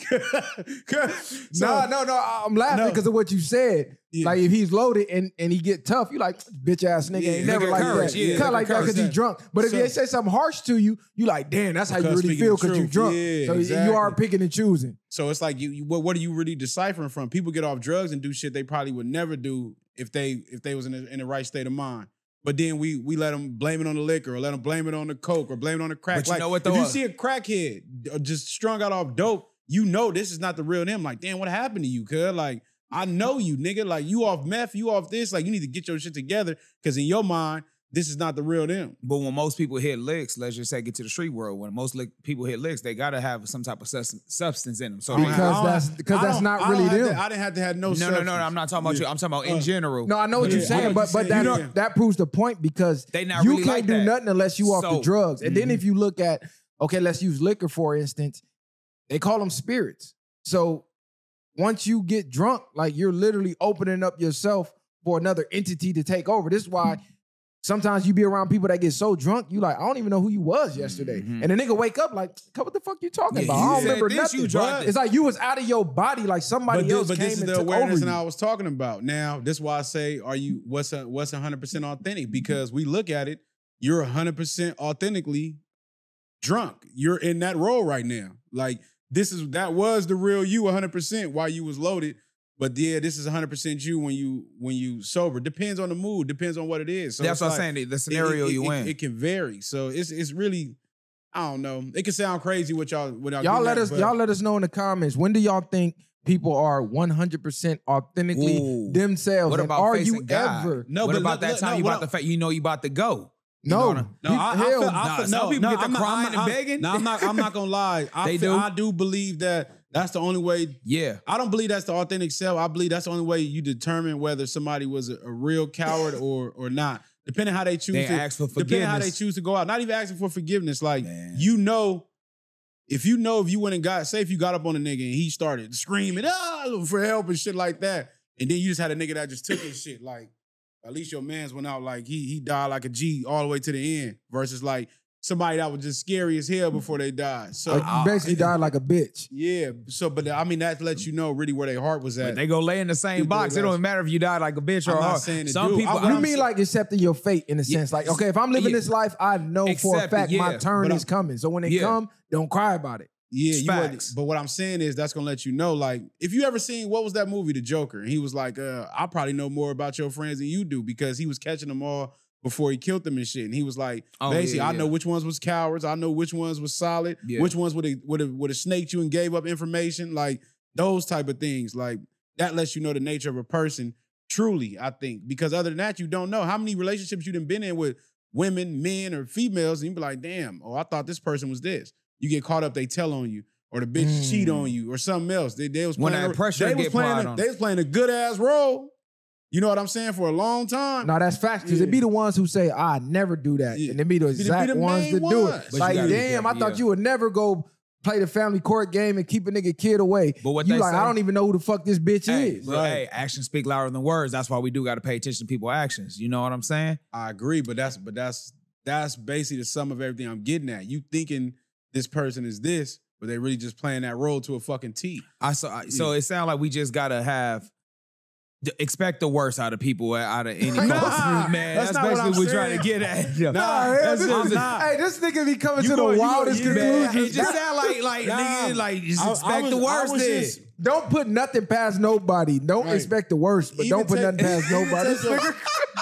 No, I'm laughing because of what you said. Yeah. Like if he's loaded and he get tough, you like bitch ass nigga ain't never like that. Yeah, kind of like that because he's drunk. But if they say something harsh to you, you like damn, that's how you really feel because you drunk. Yeah, so exactly. You are picking and choosing. So it's like what are you really deciphering from? People get off drugs and do shit they probably would never do if they was in the right state of mind. But then we let them blame it on the liquor or let them blame it on the coke or blame it on the crack. But you know what though? If you see a crackhead just strung out off dope, you know this is not the real them. Like, damn, what happened to you, cuz? Like, I know you, nigga. Like, you off meth, you off this. Like, you need to get your shit together because in your mind, this is not the real them. But when most people hit licks, let's just say get to the street world. When most people hit licks, they gotta have some type of substance in them. So because that's not really them. I didn't have to have no. No. I'm not talking about you. I'm talking about in general. No, I know what you're saying, but that proves the point because they not you really can't like do that. nothing unless you off the drugs. And then if you look at let's use liquor for instance. They call them spirits. So once you get drunk, like you're literally opening up yourself for another entity to take over. This is why. Sometimes you be around people that get so drunk, you like, I don't even know who you was yesterday. Mm-hmm. And the nigga wake up like, what the fuck you talking about? I don't remember nothing. It's like you was out of your body, like somebody else came and took over you. But this is the awareness I was talking about. Now, this is why I say, what's 100% authentic? Because we look at it, you're 100% authentically drunk. You're in that role right now. Like, that was the real you 100% while you was loaded. But yeah, this is 100% you when you sober. Depends on the mood. Depends on what it is. So that's what I'm saying. The scenario you in. It can vary. So it's really, I don't know. It can sound crazy what y'all let us know in the comments. When do y'all think people are 100% authentically themselves? What about are facing you God? ever? No, what about that time you about to go? No, some people get to crying and begging. No, I'm not gonna lie. I do believe that. That's the only way. Yeah. I don't believe that's the authentic self. I believe that's the only way you determine whether somebody was a real coward or not. Depending how they choose to ask for forgiveness. Depending how they choose to go out. Not even asking for forgiveness. Like, if you went and if you got up on a nigga and he started screaming for help and shit like that, and then you just had a nigga that just took his shit, like, at least your man's went out like he died like a G all the way to the end versus like somebody that was just scary as hell before they died. So like basically died like a bitch. Yeah. So, but I mean, that lets you know really where their heart was at. But they go lay in the same box. It don't matter if you died like a bitch or a heart. Some people. You mean like accepting your fate in a sense? Like, okay, if I'm living this life, I know for a fact my turn is coming. So when they come, don't cry about it. Yeah, but what I'm saying is that's gonna let you know, like, if you ever seen what was that movie, The Joker, and he was like, I probably know more about your friends than you do because he was catching them all before he killed them and shit. And he was like, I know which ones was cowards, I know which ones was solid, which ones would have snaked you and gave up information, like those type of things. Like that lets you know the nature of a person truly, I think. Because other than that, you don't know how many relationships you done been in with women, men, or females, and you be like, damn, I thought this person was this. You get caught up, they tell on you, or the bitch cheat on you, or something else. They was playing they was playing a good ass role. You know what I'm saying? For a long time. No, that's facts. Because it be the ones who say, I never do that. And it be the exact ones that do it. Like, damn, I thought you would never go play the family court game and keep a nigga kid away. But what you like, I don't even know who the fuck this bitch is. But hey, actions speak louder than words. That's why we do got to pay attention to people's actions. You know what I'm saying? I agree, but that's basically the sum of everything I'm getting at. You thinking this person is this, but they really just playing that role to a fucking T. So it sounds like we just gotta expect the worst out of people, out of any man. That's basically what we're trying to get at. Hey, this nigga be coming to the wildest conclusions. It just sound like nigga, like just expect the worst. Don't put nothing past nobody. Don't expect the worst, but don't put nothing past nobody.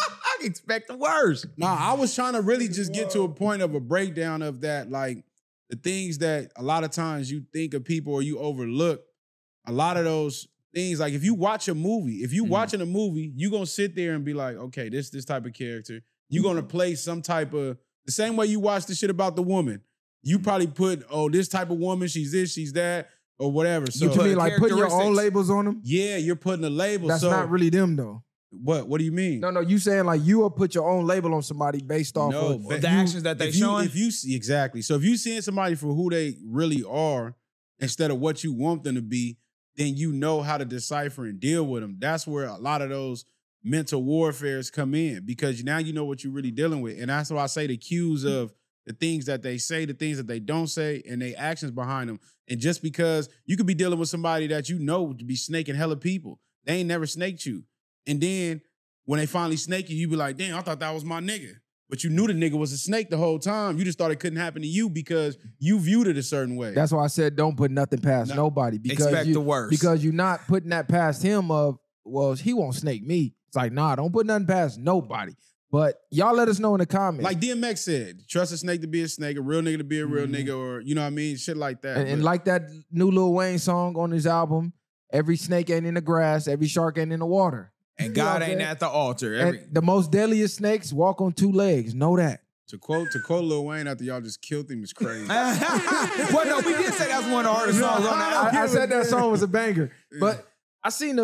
expect the worst. Nah, I was trying to really just get to a point of a breakdown of that, like the things that a lot of times you think of people or you overlook. A lot of those things, like if you watch a movie, if you watching a movie, you gonna sit there and be like, okay, this type of character. You're gonna play some type of the same way you watch the shit about the woman. You probably put, oh, this type of woman, she's this, she's that, or whatever. So You mean like putting your own labels on them? yeah, you're putting a label. That's so, not really them though. What do you mean? No, you saying like you will put your own label on somebody based off No, of but The actions that they showing. If you see exactly, so if you seeing somebody for who they really are instead of what you want them to be, then you know how to decipher and deal with them. That's where a lot of those mental warfares come in because now you know what you're really dealing with, and that's why I say the cues of the things that they say, the things that they don't say, and their actions behind them. And just because you could be dealing with somebody that you know to be snaking hella people, they ain't never snaked you, and then when they finally snake you, you be like, damn, I thought that was my nigga. But you knew the nigga was a snake the whole time. You just thought it couldn't happen to you because you viewed it a certain way. That's why I said don't put nothing past nobody. Because Expect the worst. Because you're not putting that past him of, well, he won't snake me. It's like, nah, don't put nothing past nobody. But y'all let us know in the comments. Like DMX said, trust a snake to be a snake, a real nigga to be a real nigga, or you know what I mean? Shit like that. And like that new Lil Wayne song on his album, every snake ain't in the grass, every shark ain't in the water. And God ain't at the altar. And the most deadliest snakes walk on two legs. Know that. To quote Lil Wayne after y'all just killed him is crazy. Well, no, we did say that's one of the hardest songs on the album. I said that song was a banger. But I seen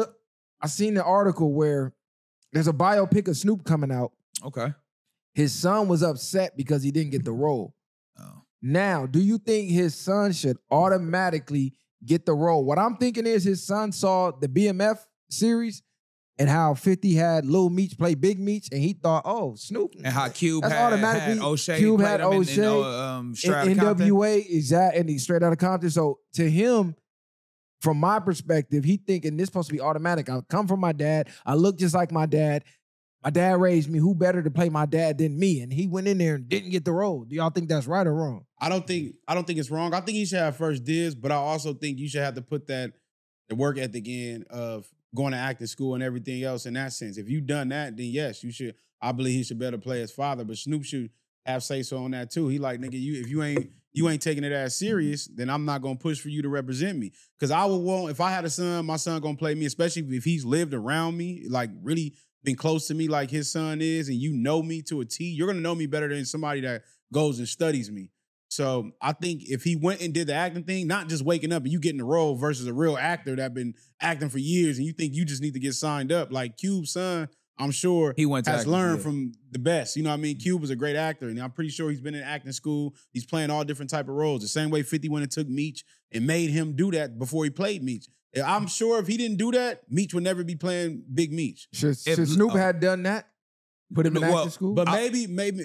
the article where there's a biopic of Snoop coming out. Okay. His son was upset because he didn't get the role. Oh. Now, do you think his son should automatically get the role? What I'm thinking is his son saw the BMF series and how 50 had Lil Meech play Big Meech, and he thought, oh, Snoop. And how Cube That's had automatically O'Shea. Cube played had him O'Shea, Straight Outta Compton. NWA, exactly, and he's Straight Outta Compton. So to him, from my perspective, he thinking this supposed to be automatic. I come from my dad. I look just like my dad. My dad raised me. Who better to play my dad than me? And he went in there and didn't get the role. Do y'all think that's right or wrong? I don't think it's wrong. I think he should have first dibs, but I also think you should have to put the work ethic in of going to acting school and everything else in that sense. If you've done that, then yes, you should. I believe he should better play his father, but Snoop should have say so on that too. He like, nigga, if you ain't taking it as serious, then I'm not gonna push for you to represent me. Cause I would want, if I had a son, my son gonna play me, especially if he's lived around me, like really been close to me like his son is, and you know me to a T, you're gonna know me better than somebody that goes and studies me. So I think if he went and did the acting thing, not just waking up and you getting the role versus a real actor that been acting for years and you think you just need to get signed up, like Cube's son, I'm sure he went to has acting, learned from the best. You know what I mean? Cube was a great actor, and I'm pretty sure he's been in acting school. He's playing all different type of roles. The same way 50 went and took Meech and made him do that before he played Meech. I'm sure if he didn't do that, Meech would never be playing Big Meech. Should Snoop had done that? Put him in acting school? But maybe,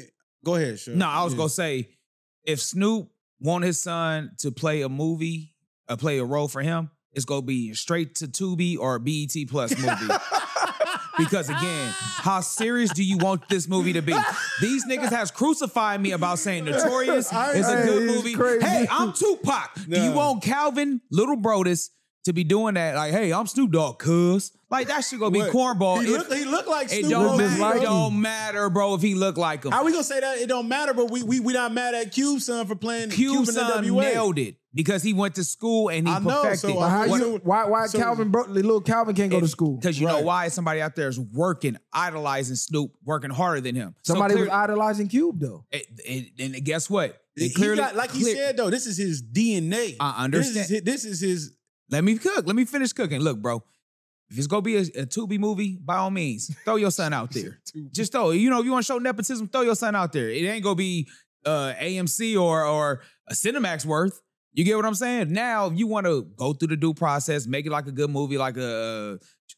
go ahead, sure. No, I was gonna say, if Snoop want his son to play a movie, play a role for him, it's gonna be straight to Tubi or a BET Plus movie. Because again, how serious do you want this movie to be? These niggas has crucified me about saying Notorious is a good movie. Crazy. Hey, I'm Tupac. Do you want Calvin, Little Brodus, to be doing that? Like, hey, I'm Snoop Dogg, cuz. Like, that shit gonna be cornball. He look like Snoop. It don't matter, bro, if he look like him. How we gonna say that? It don't matter, but we not mad at Cube's son for playing Cube's in the son NWA. nailed it because he went to school and he perfected. So why little Calvin can't go to school? Because you know why? Somebody out there is working, idolizing Snoop, working harder than him. Somebody was idolizing Cube though. And guess what? He said though, this is his DNA. I understand. This is his. Let me cook. Let me finish cooking. Look, bro. If it's gonna be a Tubi movie, by all means, throw your son out there. Just throw. You know, if you want to show nepotism, throw your son out there. It ain't gonna be AMC or a Cinemax worth. You get what I'm saying? Now, if you want to go through the due process, make it like a good movie, like a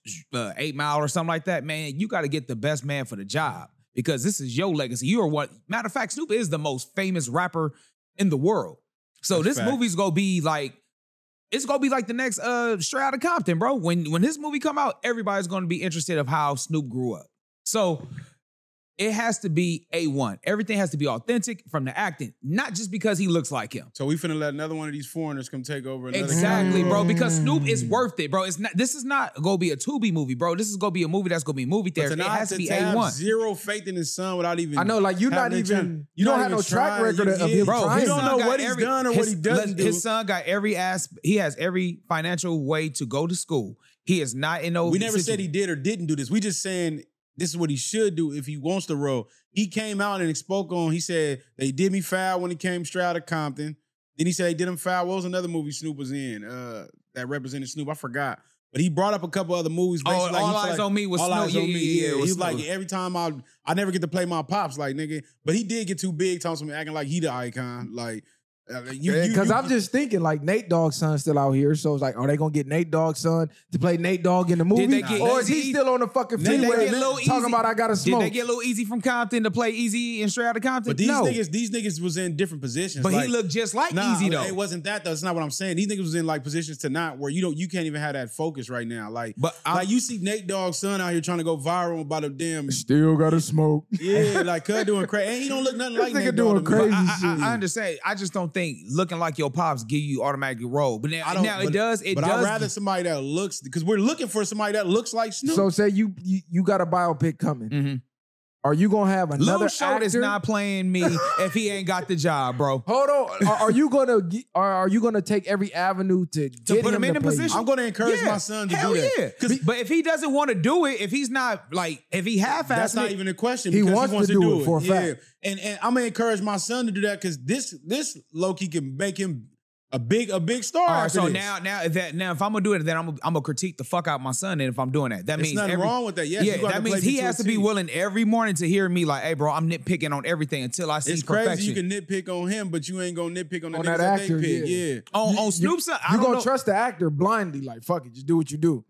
8 Mile or something like that, man, you got to get the best man for the job because this is your legacy. You are what? Matter of fact, Snoop is the most famous rapper in the world. So this movie's gonna be like. It's gonna be like the next Straight Outta Compton, bro. When his movie come out, everybody's gonna be interested of how Snoop grew up. So it has to be A1. Everything has to be authentic from the acting, not just because he looks like him. So we finna let another one of these foreigners come take over another Exactly, category. bro. Because Snoop is worth it, bro. It's not. This is not gonna be a Tubi movie, bro. This is gonna be a movie that's gonna be movie theater. It has to be have A1. zero faith in his son without even. I know, like, you not having a even. chance. You don't not have no even track trying. record of Yeah, him bro, trying. you don't know what he's every- done or what he doesn't do. His son got every ass. He has every financial way to go to school. He is not in no. We never said he did or didn't do this. We just saying this is what he should do if he wants to roll. He came out and spoke on. He said they did me foul when he came straight out of Compton. Then he said they did him foul. What was another movie Snoop was in that represented Snoop? I forgot. But he brought up a couple other movies. Oh, Basically, All he felt Eyes on Me was All Snoop. Eyes on Me. Yeah, He was was like, Snoop. every time I never get to play my pops, like, nigga. But he did get too big, talking acting like he the icon. Like, Because I'm just thinking, like, Nate Dogg's son's still out here, so it's like, are they gonna get Nate Dogg's son to play Nate Dogg in the movie, they get or is he Easy? still on the fucking Did they freeway get Lil talking Easy? about I gotta Did smoke? they get Lil Easy from Compton to play Easy and straight out of Compton? But these no. niggas was in different positions. But like, he looked just like nah, Easy though. It wasn't that though. That's not what I'm saying. These niggas was in like positions to not where you can't even have that focus right now. Like, But like you see Nate Dogg's son out here trying to go viral about a damn Still gotta smoke. yeah, like Cud doing crazy. And he don't look nothing like This nigga Nate doing Dogg to me. crazy. I understand. I just don't think looking like your pops give you automatically roll. But I don't- now but- it does. It but does. I'd rather somebody that looks because we're looking for somebody that looks like Snoop. So say you got a biopic coming. Mhm. Are you gonna have another Lil Short actor? is not playing me if he ain't got the job, bro. Hold on. Are you gonna take every avenue to get put him in the play position? you? I'm going to encourage Yeah. my son to Hell do that. yeah. But if he doesn't want to do it, if he's not like, if he half-assed That's not it, even a question. He because wants to do it for a Yeah. fact. And I'm gonna encourage my son to do that because this low key can make him a big star. all right, after so this. now if I'm gonna do it, then I'm gonna critique the fuck out my son. And if I'm doing that, that There's means nothing wrong with that. Yes, you yeah, gotta that play means he to a has to be T. willing every morning to hear me like, hey, bro, I'm nitpicking on everything until I see It's perfection. crazy you can nitpick on him, but you ain't gonna nitpick on the On niggas that that actor, they pick. yeah. Yeah. on Snoop's son, I You don't gonna know. trust the actor blindly? Like, fuck it, just do what you do.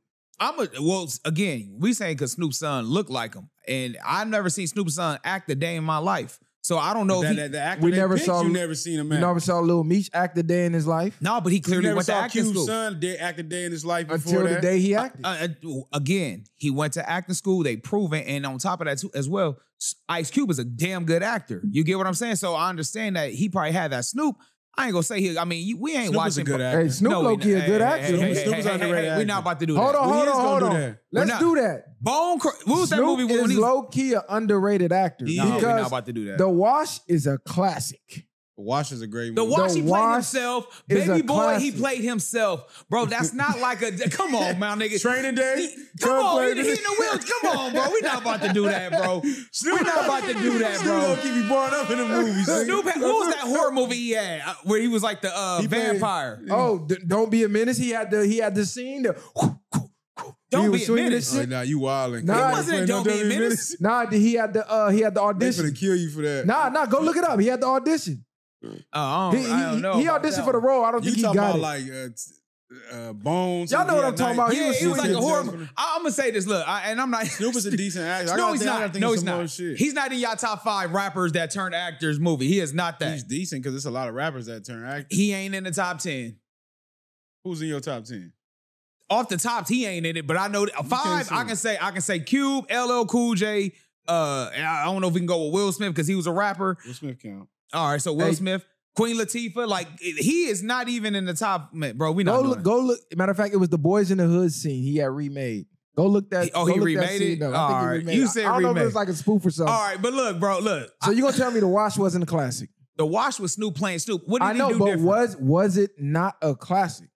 Again, we saying because Snoop's son looked like him, and I've never seen Snoop's son act a day in my life, so I don't know if he. The actor We they never picked, saw- you never seen him You act. never saw Lil Meech act a day in his life No, but he You clearly never went to saw acting Q's school. son act a day in his life before until the that. day he acted. Again, he went to acting school. They proven, and on top of that too, as well, Ice Cube is a damn good actor. You get what I'm saying? So I understand that he probably had that. Snoop, I ain't gonna say he. I mean, we ain't Snoop is watching. a good actor. Hey, Snoop low-key a good actor. Snoop is underrated We're actor. not about to do Hold that. on, Well, he hold is on, gonna hold do on. that. Let's not. do that. What was that Snoop movie when is he was? low key an underrated actor He No, we're not because about to do that. The Wash is a classic. Wash is a great movie. The Wash, he played Wash himself. is Baby a Boy, he classic. played himself. Bro, that's not like a. Come on, man, nigga. Training Day. Come on, he in Training the wheels. Come on, bro. We not about to do that, bro. We're not about to do that, Snoop bro. gonna keep you born up in the movies. nigga. Snoop, what was that horror movie he had where he was like the He played- vampire? Oh, Don't Be a Menace. He had the scene. Don't he Be was a swinging Menace. the Oh, shit. nah, you wildin'. Nah, You it wasn't playing Don't Be a Menace. Nah, he had the They audition. finna kill you for that. Nah, go look it up. He had the audition. I He don't know. he about auditioned that for the one. role. I don't You think he talking got about it. like Bones? Y'all know what I'm talking about. Yeah, it was like a Snoop horror. Jackson. I'm gonna say this. Look, and I'm not. Snoop is a decent actor. I No, gotta he's think- I gotta not. think No, of he's some more not. shit. He's not in y'all top 5 rappers that turned actors movie. He is not that. He's decent because there's a lot of rappers that turn actors. He ain't in the top 10. Who's in your top 10? Off the tops, he ain't in it. But I know 5. say I can say Cube, LL Cool J. I don't know if we can go with Will Smith because he was a rapper. Will Smith count. All right, so Will Hey. Smith, Queen Latifah, like he is not even in the top. Man, bro, we not doing it. Go look. Matter of fact, it was the Boys in the Hood scene he had remade. Go look that. He go look that remade scene it? up. I think All he right. remade You it. said I don't know if it remade. was like a spoof or something. All right, but look, bro, look. So you gonna tell me The Wash wasn't a classic? The Wash with Snoop playing Snoop. What did I he know, do but different? was it not a classic?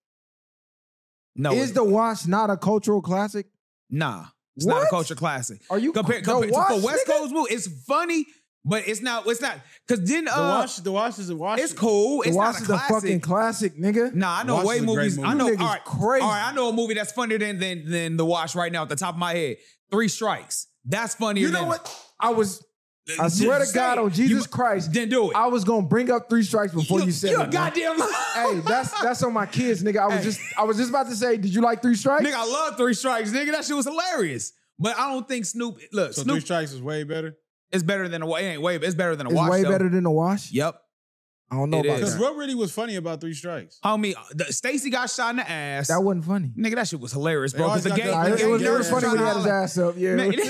No, Is The Wash not a cultural classic? nah. It's not a What? culture classic. Are you Compared The to Wash, for West nigga? Coast movie, it's funny, but it's not. It's not because then The Wash is a Wash. it's cool. The It's Wash not a is a fucking classic. classic, nigga. Nah, I know Wash way is a great movies. movie. I know. You All niggas right, crazy. all right. I know a movie that's funnier than The Wash right now at the top of my head. 3 Strikes. That's funnier. You know than, what? I Just swear to say God it. on Jesus You- Christ, Then do it. I was gonna bring up 3 Strikes before you said You're it. a man. goddamn liar. Hey, that's on my kids, nigga. I was just about to say, did you like 3 Strikes? Nigga, I love 3 Strikes, nigga. That shit was hilarious. But I don't think Snoop. Look, So Snoop 3 Strikes is way better. is better than a. It ain't way. It's better than a It's Wash. way though. better than The Wash. Yep. I don't know It about is. Because that. what really was funny about 3 Strikes? Homie, Stacy got shot in the ass. That wasn't funny. Nigga, that shit was hilarious, bro. They always Because the got game, that- the It game was nurse funny trying when he to had his holler. ass up. Yeah. Man,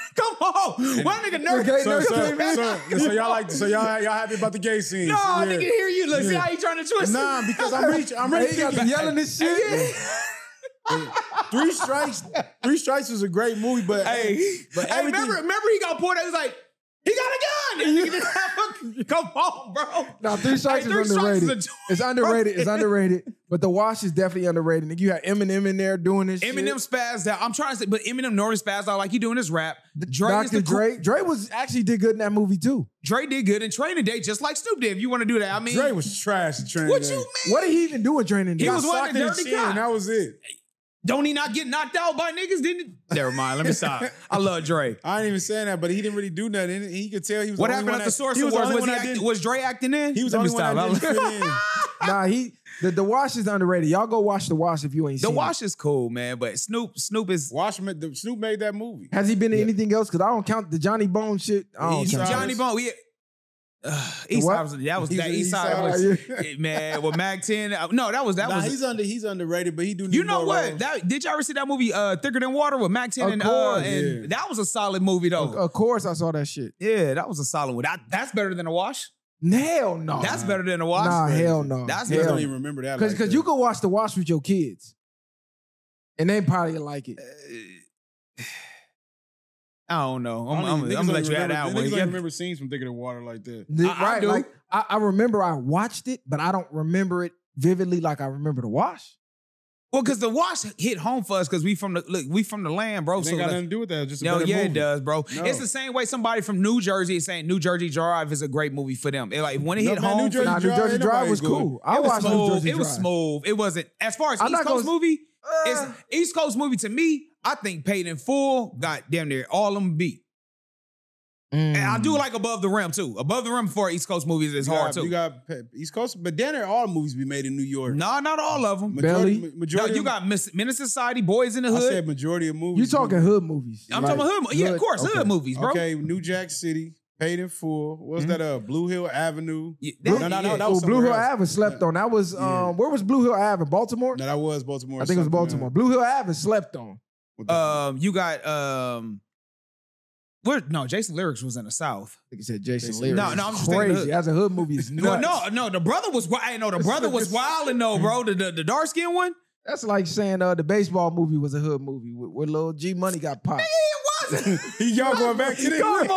Come on. One nigga nervous. So y'all happy about the gay scene? No, nigga, hear you. Look, see how you trying to twist it? Nah, because I'm really He got the yelling this shit. Three Strikes was a great movie, but remember he got pulled out. He was like, he got a gun. And he didn't have come on, bro. No, Three Strikes is underrated. It's underrated. It's underrated. But The Wash is definitely underrated. Nigga, you had Eminem in there doing this shit. Eminem spazzed out. I'm trying to say, but Eminem normally spazzed out like he doing his rap. Dre was actually did good in that movie too. Dre did good in Training Day, just like Snoop did. If you want to do that, I mean, Dre was trash in Training what Day. you mean? What did he even do in Training Day? He was one of the dirty and guys. that was it. Don't he not get knocked out by niggas? Didn't it? Never mind. Let me stop. I love Dre. I ain't even saying that, but he didn't really do nothing. He could tell he was. What the only happened one at the Source he was Awards? the only one that Was Dre acting in? He was the only one that didn't fit in. Nah, The Wash is underrated. Y'all go watch The Wash if you ain't seen The Wash is cool, man, but Snoop is Snoop made that movie. Has he been in anything else? Because I don't count the Johnny Bone shit. I don't count Johnny Bone. East Side was that East Side was man with Mag 10. No, that was he's underrated, but he do. You know what? Did y'all ever see that movie Thicker Than Water with Mag 10 and that was a solid movie though. Of course, I saw that shit. Yeah, that was a solid one. That's better than The Wash. Hell no. That's better than The Wash. Nah, hell no. I don't even remember that. Because you could watch The Wash with your kids, and they probably like it. I don't know. I'm gonna let you add that one. I don't remember scenes from Thicker Than Water like that. I do. Like, I remember I watched it, but I don't remember it vividly like I remember The Wash. Well, because The Wash hit home for us because we from the land, bro. It ain't got nothing to do with that. It's just a better yeah, movie. it does, bro. No. It's the same way somebody from New Jersey is saying New Jersey Drive is a great movie for them. Like when it hit home, New Jersey Drive was cool. I watched New Jersey Drive. It was smooth. It wasn't as far as East Coast movie. It's East Coast movie to me. I think Paid in Full got damn near all of them beat. And I do like Above the Rim too. Above the Rim for East Coast movies is hard too. You got East Coast, but then all movies be made in New York. No, not all of them. Belly. No, you got Menace Society, Boys in the Hood. I said majority of movies. You talking hood movies? I'm talking hood. Yeah, of course, hood movies, bro. Okay, New Jack City, Paid in Full. What's that? Blue Hill Avenue. Yeah, that was Blue Hill else. Ave slept on. That was where was Blue Hill Ave? In Baltimore? No, that was Baltimore. I think it was Baltimore. Blue Hill Ave slept on. You got Jason Lyrics was in the South. I think he said Jason Lyrics. No, I'm just crazy. As a hood movie, it's nuts. No, the brother was. I know the brother was wilding though, bro. The dark skin one. That's like saying the baseball movie was a hood movie where Lil G Money got popped. It wasn't. Y'all going back to this? Come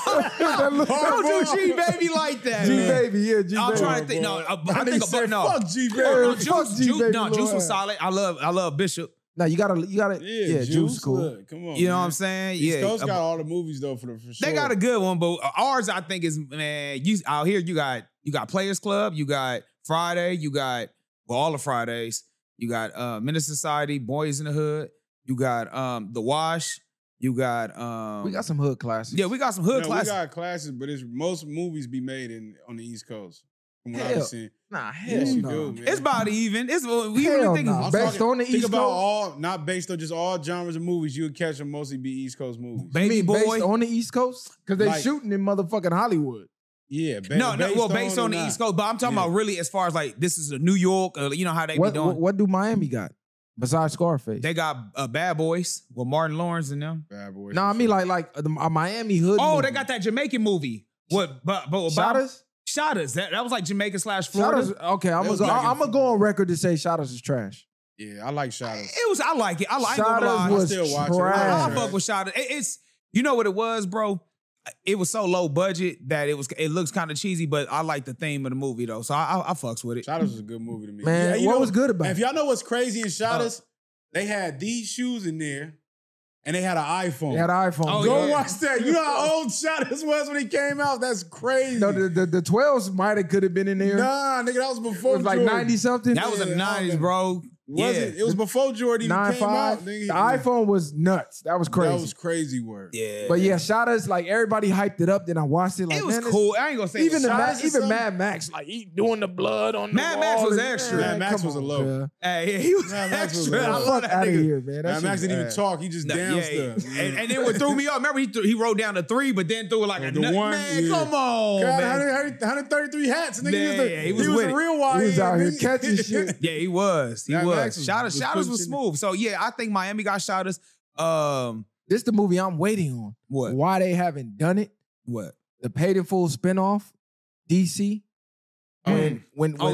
on, don't do G Baby like that. G Baby, yeah, G Baby. I'm trying to think. No, I think about no. Fuck G Baby. Juice was solid. I love Bishop. No, you gotta, Juice cool. Look, come on, you know what I'm saying? East Coast got all the movies though for sure. They got a good one, but ours I think is out here you got Players Club, you got Friday, you got all the Fridays, you got Menace Society, Boys in the Hood, you got The Wash, you got we got some hood classics. Yeah, we got some hood classics. We got classics, but most movies be made on the East Coast. From what I've seen. Hell yes, you no. do, man. It's about even. It's we hell really think no. Based on the East Think about Coast? not based on just all genres of movies. You would catch them mostly be East Coast movies. Baby Boy based on the East Coast? Because they shooting in motherfucking Hollywood. Yeah, based on the East Coast. But I'm talking about really as far as like this is a New York. You know how they be doing. What do Miami got besides Scarface? They got Bad Boys with Martin Lawrence in them. Bad Boys. No, I mean like a Miami hood. Oh, movie. they got that Jamaican movie. What? But Shotters. That was like Jamaica / Florida. Shotters, okay, I'm gonna go on record to say Shotters is trash. Yeah, I like Shotters. I like it. I like Shotters was I still watch trash. I fuck with Shotters. It's you know what it was, bro. It was so low budget that it looks kind of cheesy, but I like the theme of the movie though, so I fucks with it. Shotters was a good movie to me. Man, what was good about it? If y'all know what's crazy in Shotters, they had these shoes in there. And they had an iPhone. They had an iPhone. Oh, Go watch that. You know how old Shotters was when he came out? That's crazy. No, the 12s might have could have been in there. Nah, nigga, that was before It was like Jordan. 90 something. That was in the 90s, bro. Was it? It was before Jordan even came out. 9.5. The iPhone was nuts. That was crazy. That was crazy work. Yeah. But yeah, Shotters, like everybody hyped it up. Then I watched it. Like, it was man, cool. I ain't gonna say even Shotters Mad Max, like he doing the blood on Mad the Max wall was and- extra. Man, Mad Max come was a on, low. bruh. Hey, he was Mad Max was extra. a I low. love Fuck that out of nigga. here, man. That Mad shit Max was didn't even ass. talk. He just down stuff. And then what threw me off, remember he wrote down the 3, but then threw like a The nut. one, Man, yeah. come on, God, man. 133 hats. Nigga, Yeah, he was he with a it. real wide. He was out here catching shit. Yeah, he was. He Mad was. Max was Shotters was pushing- smooth. So yeah, I think Miami got Shotters. This is the movie I'm waiting on. What? Why they haven't done it? What? The Paid in Full spinoff, DC. When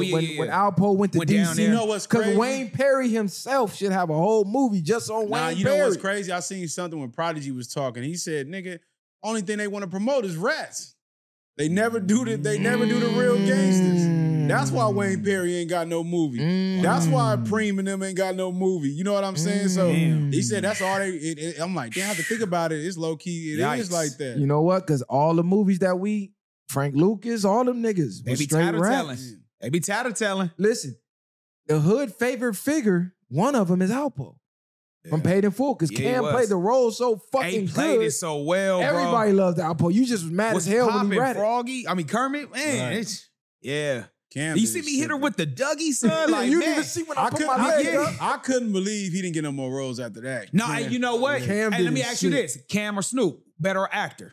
Alpo went to Went down DC, there. You know what's because crazy? Wayne Perry himself should have a whole movie just on Nah, Wayne you Perry. know what's crazy? I seen something when Prodigy was talking. He said, "Nigga, only thing they want to promote is rats. They never do the real gangsters. That's why Wayne Perry ain't got no movie. That's why Preem and them ain't got no movie. You know what I'm saying? So he said that's all they. I'm like, damn. I have to think about it. It's low key. It is Yikes. like that. You know what? Because all the movies that Frank Lucas, all them niggas, They was be straight tattletelling. rats. They be tattletelling. Listen, the hood favorite figure, one of them is Alpo from Paid in Full, because Yeah, he Cam was. played the role so He fucking played good. it so well, bro. Everybody loved Alpo. You just was mad Was as hell when popping he read it. Froggy. I mean Kermit. Man, Right. it's yeah. Cam You did see me shit, hit her man. with the Dougie, son. Like, you man. didn't even see when I, I put couldn't, my leg I, up. I couldn't believe he didn't get no more roles after that. No, Cam- and you know what? Cam Hey, let me did ask you shit. this: Cam or Snoop, better actor?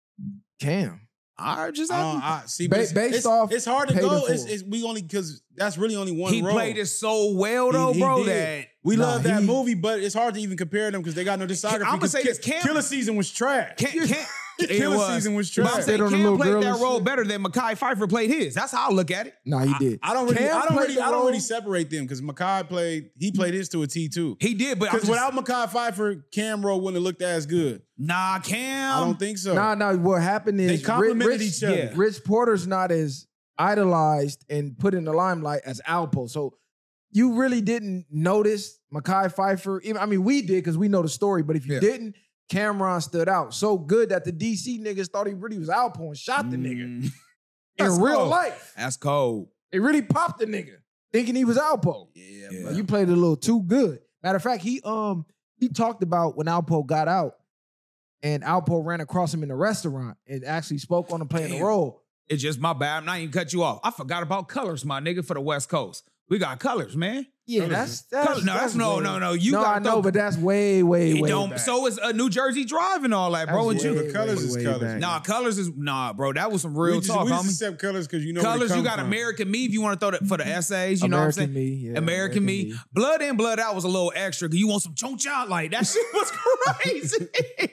Cam. I just I see, Ba- but it's, based it's, off it's hard to Paid in go. Full. It's we only because that's really only one he role. played it so well, though, He bro. did. That We Nah, love that he- movie, but it's hard to even compare them because they got no discography. I'ma 'Cause say this, Cam- Killer Season was trash. Killer Season was But I'm trash. saying Stayed on the Cam little played girl that and role shit. better than Mekhi Phifer played his. That's how I look at it. No, he did. I don't really, Cam I don't played really, the I don't role- really separate them because Mekhi played his to a T too. He did, but I'm Because just, without Mekhi Phifer, Cam role wouldn't have looked as good. nah, Cam. I don't think so. Nah. What happened is They complemented Rich, each other. yeah. Rich Porter's not as idolized and put in the limelight as Alpo. So you really didn't notice Mekhi Phifer. I mean, we did because we know the story. But if you Yeah. didn't, Cameron stood out so good that the DC niggas thought he really was Alpo and shot the nigga That's in real cold. life. That's cold. It really popped the nigga thinking he was Alpo. Yeah, Yeah. But you played it a little too good. Matter of fact, he talked about when Alpo got out and Alpo ran across him in a restaurant and actually spoke on him playing the Damn. role. It's just my bad. I'm not even cut you off. I forgot about colors, my nigga, for the West Coast. We got colors, man. Yeah, Colors. that's No, that's no. You no, got I know, but that's way it way don't. back. So is New Jersey Drive and all that, bro. That's And you, way, The colors is way colors. back. nah, colors is bro. That was some real talk, we just homie. accept colors because you know where they Colors, you come got from. American Me if you want to throw that for the essays. You know what I'm saying? American Me, yeah, American Me. Blood in, blood out was a little extra because you want some choncha. Like that shit was crazy.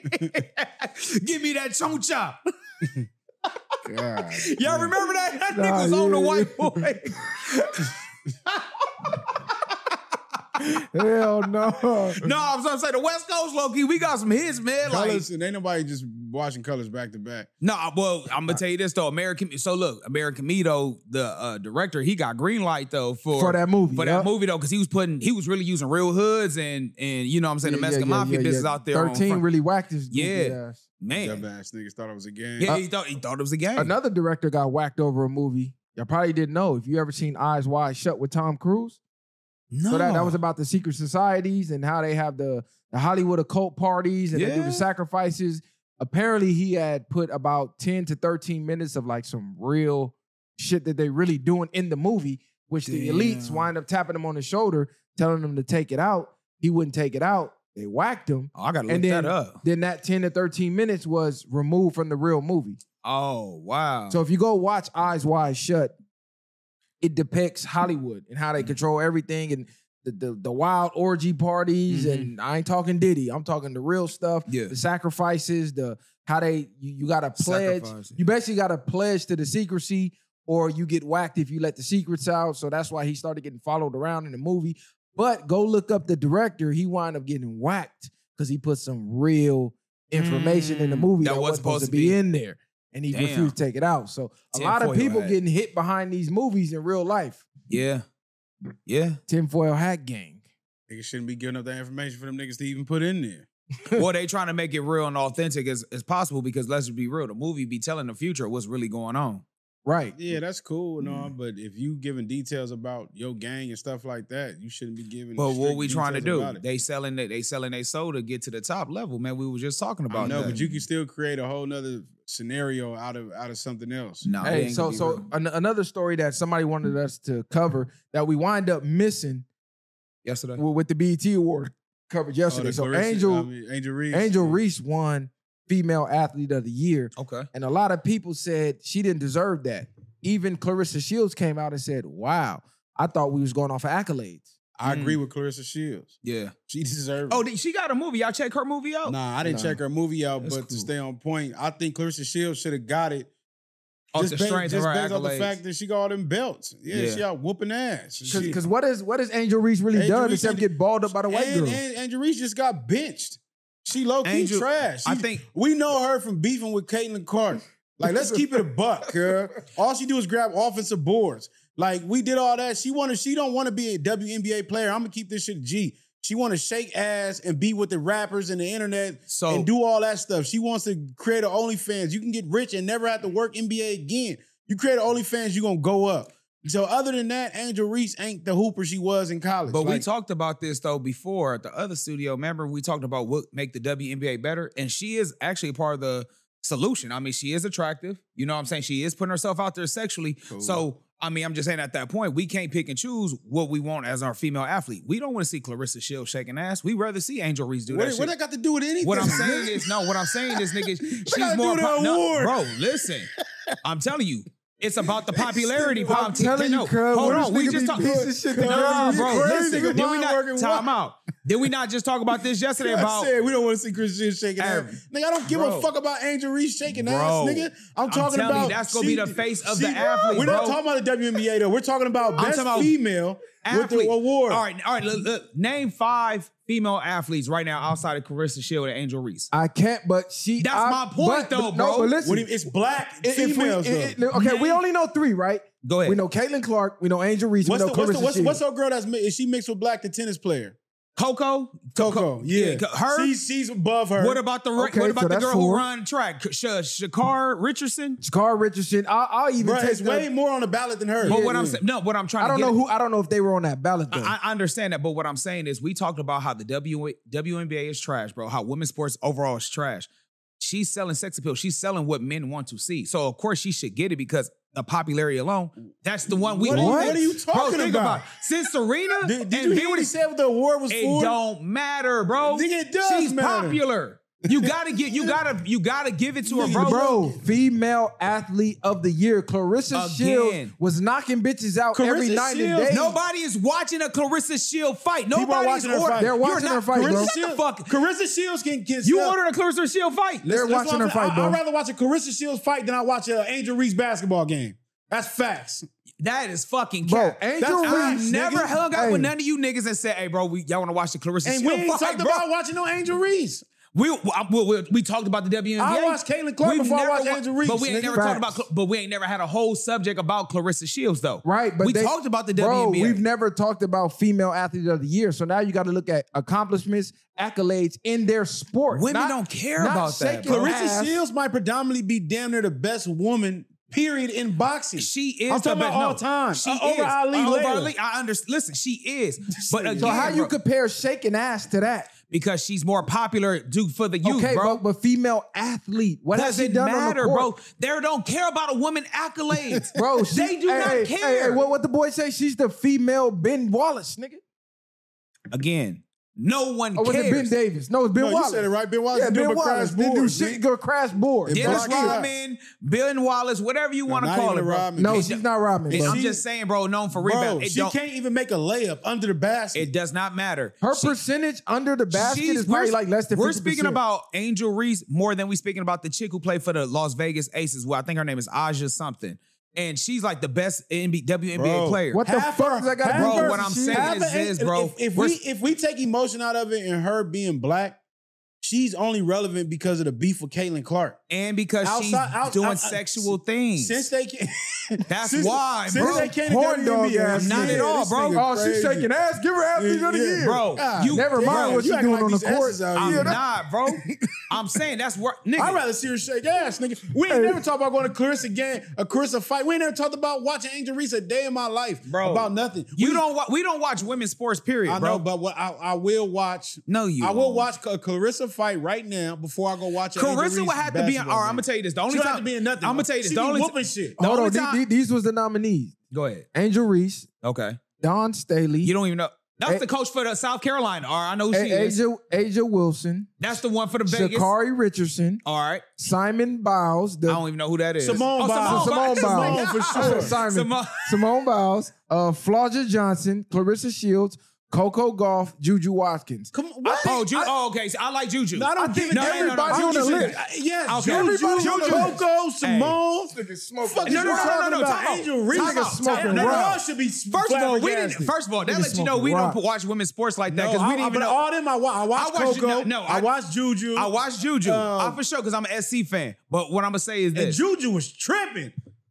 Give me that choncha. God. Y'all remember that? That Nah, nigga was on the yeah, white boy. Hell no. No, I was gonna say the West Coast, low key, we got some hits, man. Like, Colors, and ain't nobody just watching colors back to back. nah, well, I'm gonna tell you this though. American Me though, the director, he got green light though For that movie, For yup. that movie though, because he was really using real hoods and you know what I'm saying, the Mexican mafia business out there. on 13 front. really whacked his goofy Yeah. ass. Man. Dumbass niggas thought it was a game. Yeah, he thought it was a game. Another director got whacked over a movie. Y'all probably didn't know. If you ever seen Eyes Wide Shut with Tom Cruise. No. So that was about the secret societies and how they have the Hollywood occult parties and they do Yeah. the sacrifices. Apparently, he had put about 10 to 13 minutes of like some real shit that they really doing in the movie, which the elites Damn. wind up tapping him on the shoulder, telling him to take it out. He wouldn't take it out. They whacked him. Oh, I gotta look And that up. then that 10 to 13 minutes was removed from the real movie. Oh, wow. So if you go watch Eyes Wide Shut, it depicts Hollywood and how they control everything and the wild orgy parties. Mhm. And I ain't talking Diddy. I'm talking the real stuff. Yeah. The sacrifices, how you gotta pledge. Sacrifice. You basically gotta pledge to the secrecy or you get whacked if you let the secrets out. So that's why he started getting followed around in the movie. But go look up the director. He wound up getting whacked because he put some real information in the movie that wasn't supposed to be in there. And he Damn. refused to take it out. So a lot of Tinfoil people hat. getting hit behind these movies in real life. Yeah. Yeah. Tinfoil hat gang. Niggas shouldn't be giving up that information for them niggas to even put in there. Well, they trying to make it real and authentic as possible because let's just be real, the movie be telling the future of what's really going on. Right. Yeah, that's cool and all, but if you giving details about your gang and stuff like that, you shouldn't be giving. But what strict we trying to details do? about it. They selling their soul to get to the top level, man. We were just talking I about know, that. but you can still create a whole nother scenario out of something else. Nah, it Hey, ain't so gonna be so real. another story that somebody wanted us to cover that we wind up missing Yesterday. with the BET Award coverage yesterday. the So Clarissa- Angel Reese. Reese won Female Athlete of the Year. Okay. And a lot of people said she didn't deserve that. Even Clarissa Shields came out and said, wow, I thought we was going off of accolades. I agree with Clarissa Shields. Yeah. She deserves. Oh, she got a movie. Y'all check her movie out? Nah, I didn't check her movie out, That's but cool. to stay on point, I think Clarissa Shields should have got it. Off Just the based, strength of just her based off the accolades. fact that she got all them belts. Yeah, she out whooping ass. Because what has Angel Reese really Angel done Reese except get balled up by the white girl? And Angel Reese just got benched. She low-key Angel- trash. I She- think- we know her from beefing with Caitlin Clark. Like, let's keep it a buck, girl. All she do is grab offensive boards. Like, we did all that. She don't want to be a WNBA player. I'm gonna keep this shit G. She want to shake ass and be with the rappers and the internet and do all that stuff. She wants to create an OnlyFans. You can get rich and never have to work NBA again. You create an OnlyFans, you're gonna go up. So other than that, Angel Reese ain't the hooper she was in college. But we Like, talked about this though before at the other studio. Remember, we talked about what make the WNBA better, and she is actually part of the solution. I mean, she is attractive. You know what I'm saying? She is putting herself out there sexually. Cool. So, I mean, I'm just saying at that point, we can't pick and choose what we want as our female athlete. We don't want to see Clarissa Shields shaking ass. We'd rather see Angel Reese do that shit. what that got to do with anything? What I'm saying is, nigga, she's gotta more. do the award. Bro, listen, I'm telling you. It's about the popularity. I'm telling you, cuz, hold when on. this We nigga just be talked. piece of shit, Nah, cuz, bro. you Listen, crazy. did we Mind working not time well. out? Did we not just talk about this yesterday? I About said we don't want to see Christian shaking ass. Nigga, I don't give bro. a fuck about Angel Reese shaking Bro. ass, nigga. I'm talking telling you, about that's gonna be the face of the athlete, We're not bro. talking about the WNBA though. We're talking about best talking about female with the athlete. award. All right. Look, name 5 female athletes right now outside of Clarissa Shields and Angel Reese. I can't, but she. That's my point, though, bro. No, but listen, What do you- it's black if we- females though. okay, we only know 3, right? Go ahead. We know Caitlin Clark, we know Angel Reese, we know Clarissa What's Shields. her girl is she mixed with black, the tennis player? Coco. Yeah. Her. She's above her. What about the Okay, what so about the that's girl 4. who run track? Shakar Richardson. Scar Richardson. I'll even Bruh, take it's way more on the ballot than her. But what I'm saying, no, what I'm trying I to don't get know at- who. I don't know if they were on that ballot though. I understand that, but what I'm saying is we talked about how the WNBA is trash, bro. How women's sports overall is trash. She's selling sex appeal. She's selling what men want to see. So of course she should get it because the popularity alone. That's the one we. What are you talking bro, think about? it. Since Serena, Did and you hear what he Venus, said what the award was it for? don't matter, bro. Nigga, it does She's matter. popular. You gotta give it to her, bro. Bro, female athlete of the year, Clarissa Again. Shields was knocking bitches out Clarissa every night and Shields- day. Nobody is watching a Clarissa Shields fight. People are Nobody's watching her ordering. fight. They're watching You're her not- fight, bro. Shut the fuck. Clarissa Shields can You sell- ordering a Clarissa Shields fight? They're That's watching what her I'm fight, saying. bro. I'd rather watch a Clarissa Shields fight than I watch an Angel Reese basketball game. That's facts. That is fucking Bro, cap. Angel I've Reese, never nigga. hung out Hey. with none of you niggas and said, "Hey, bro, y'all want to watch the Clarissa And we Shields ain't fight, talked bro?" about watching no Angel Reese. We talked about the WNBA. I watched Caitlin Clark We've before I never watched wa- Angel Reese, But we ain't nigga. never talked Facts. about. But we ain't never had a whole subject about Clarissa Shields though. Right, but we they- talked about the Bro, WNBA. we've never talked about female athlete of the year. So now you got to look at accomplishments, accolades in their sport. Women Not- don't care not about that, shaking bro. Clarissa ass. Shields might predominantly be damn near the best woman, period, in boxing. She is. I'm talking the about best. all No, time. She Over is. Ali Over later. Ali. I understand. Listen, she is. But again, So how you bro, compare shaking ass to that? because she's more popular due for the youth, Okay, bro. but female athlete. What has she Doesn't done on matter, the court? bro. They don't care about a woman accolades, Bro, They do not care. what the boy say? She's the female Ben Wallace, nigga. Again, no one Or was cares. it Ben Davis? No, it's Ben No, you Wallace. said it right. Ben Wallace Yeah, did Ben but Wallace. crash Didn't do boards, shit. nigga. Go crash board. Dennis Block it out. Rodman, Bill Wallace, whatever you want to not call even it, bro. Rodman. No, And she's not Rodman, And bro. I'm just saying, bro, known for Bro, rebound. It she don't. can't even make a layup under the basket. It does not matter. Her She- percentage under the basket she's- is probably like less than 50%. We're speaking about Angel Reese more than we speaking about the chick who played for the Las Vegas Aces. Well, I think her name is Aja something. And she's like the best WNBA Bro, player. What the Half fuck her- does that got to half do Bro, with her- what I'm shit? saying Half is of- this, bro. If we take emotion out of it and her being black, she's only relevant because of the beef with Caitlin Clark. And because she's doing sexual things. Since they can't, That's since, why, since bro. they can't Horn dog ass Not nigga. at all, This bro. nigga Oh, she's crazy. shaking ass. Give her athlete of the Yeah, year. Bro, God, you Never mind Bro, what you she's acting doing on like the these court. S's out I'm here. not, bro. I'm saying that's what, nigga. I'd rather see her shake ass, nigga. We ain't never talked about going to Clarissa game, a Clarissa fight. We ain't never talked about watching Angel Reese a day in my life, Bro. about nothing. we don't watch women's sports, period, I bro. know, but what I will watch. No, you I will won't. watch a Clarissa fight right now before I go watch an Angel Carissa Reese would have to be in. basketball All right, I'm game. gonna tell you this. The She only don't time have to be in nothing. I'm gonna tell you this. She The be only whooping shit. The Hold only on, time- these was the nominees. Go ahead. Angel Reese, Okay. Don Staley, You don't even know. That's Hey. the coach for the South Carolina. All right, I know who she is. Aja Wilson, That's the one for the Vegas. Shakari Richardson, All right. Simon Biles, I don't even know who that is. Simone Biles. Simone Biles. for sure. Simon, Simone- Simone Biles, Flauja Johnson, Clarissa Shields, Coco Gauff, Juju Watkins. Come on, what? Okay. So I like Juju. No, I don't give it. Everybody on the list. Yes, Okay. Juju, Juju. Coco, Simone. Fuck No, you no, talking no, about? time Angel out. Reese Time out. smoking No, rock. y'all should be. First of all, we didn't. First of all, that Nigga let you know we smoking don't rock. watch women's sports like that No, because we didn't even know. all them. I watched Coco. I watched Juju. I watched Juju. For sure because I'm an SC fan. But what I'm gonna say is And this: Juju was tripping.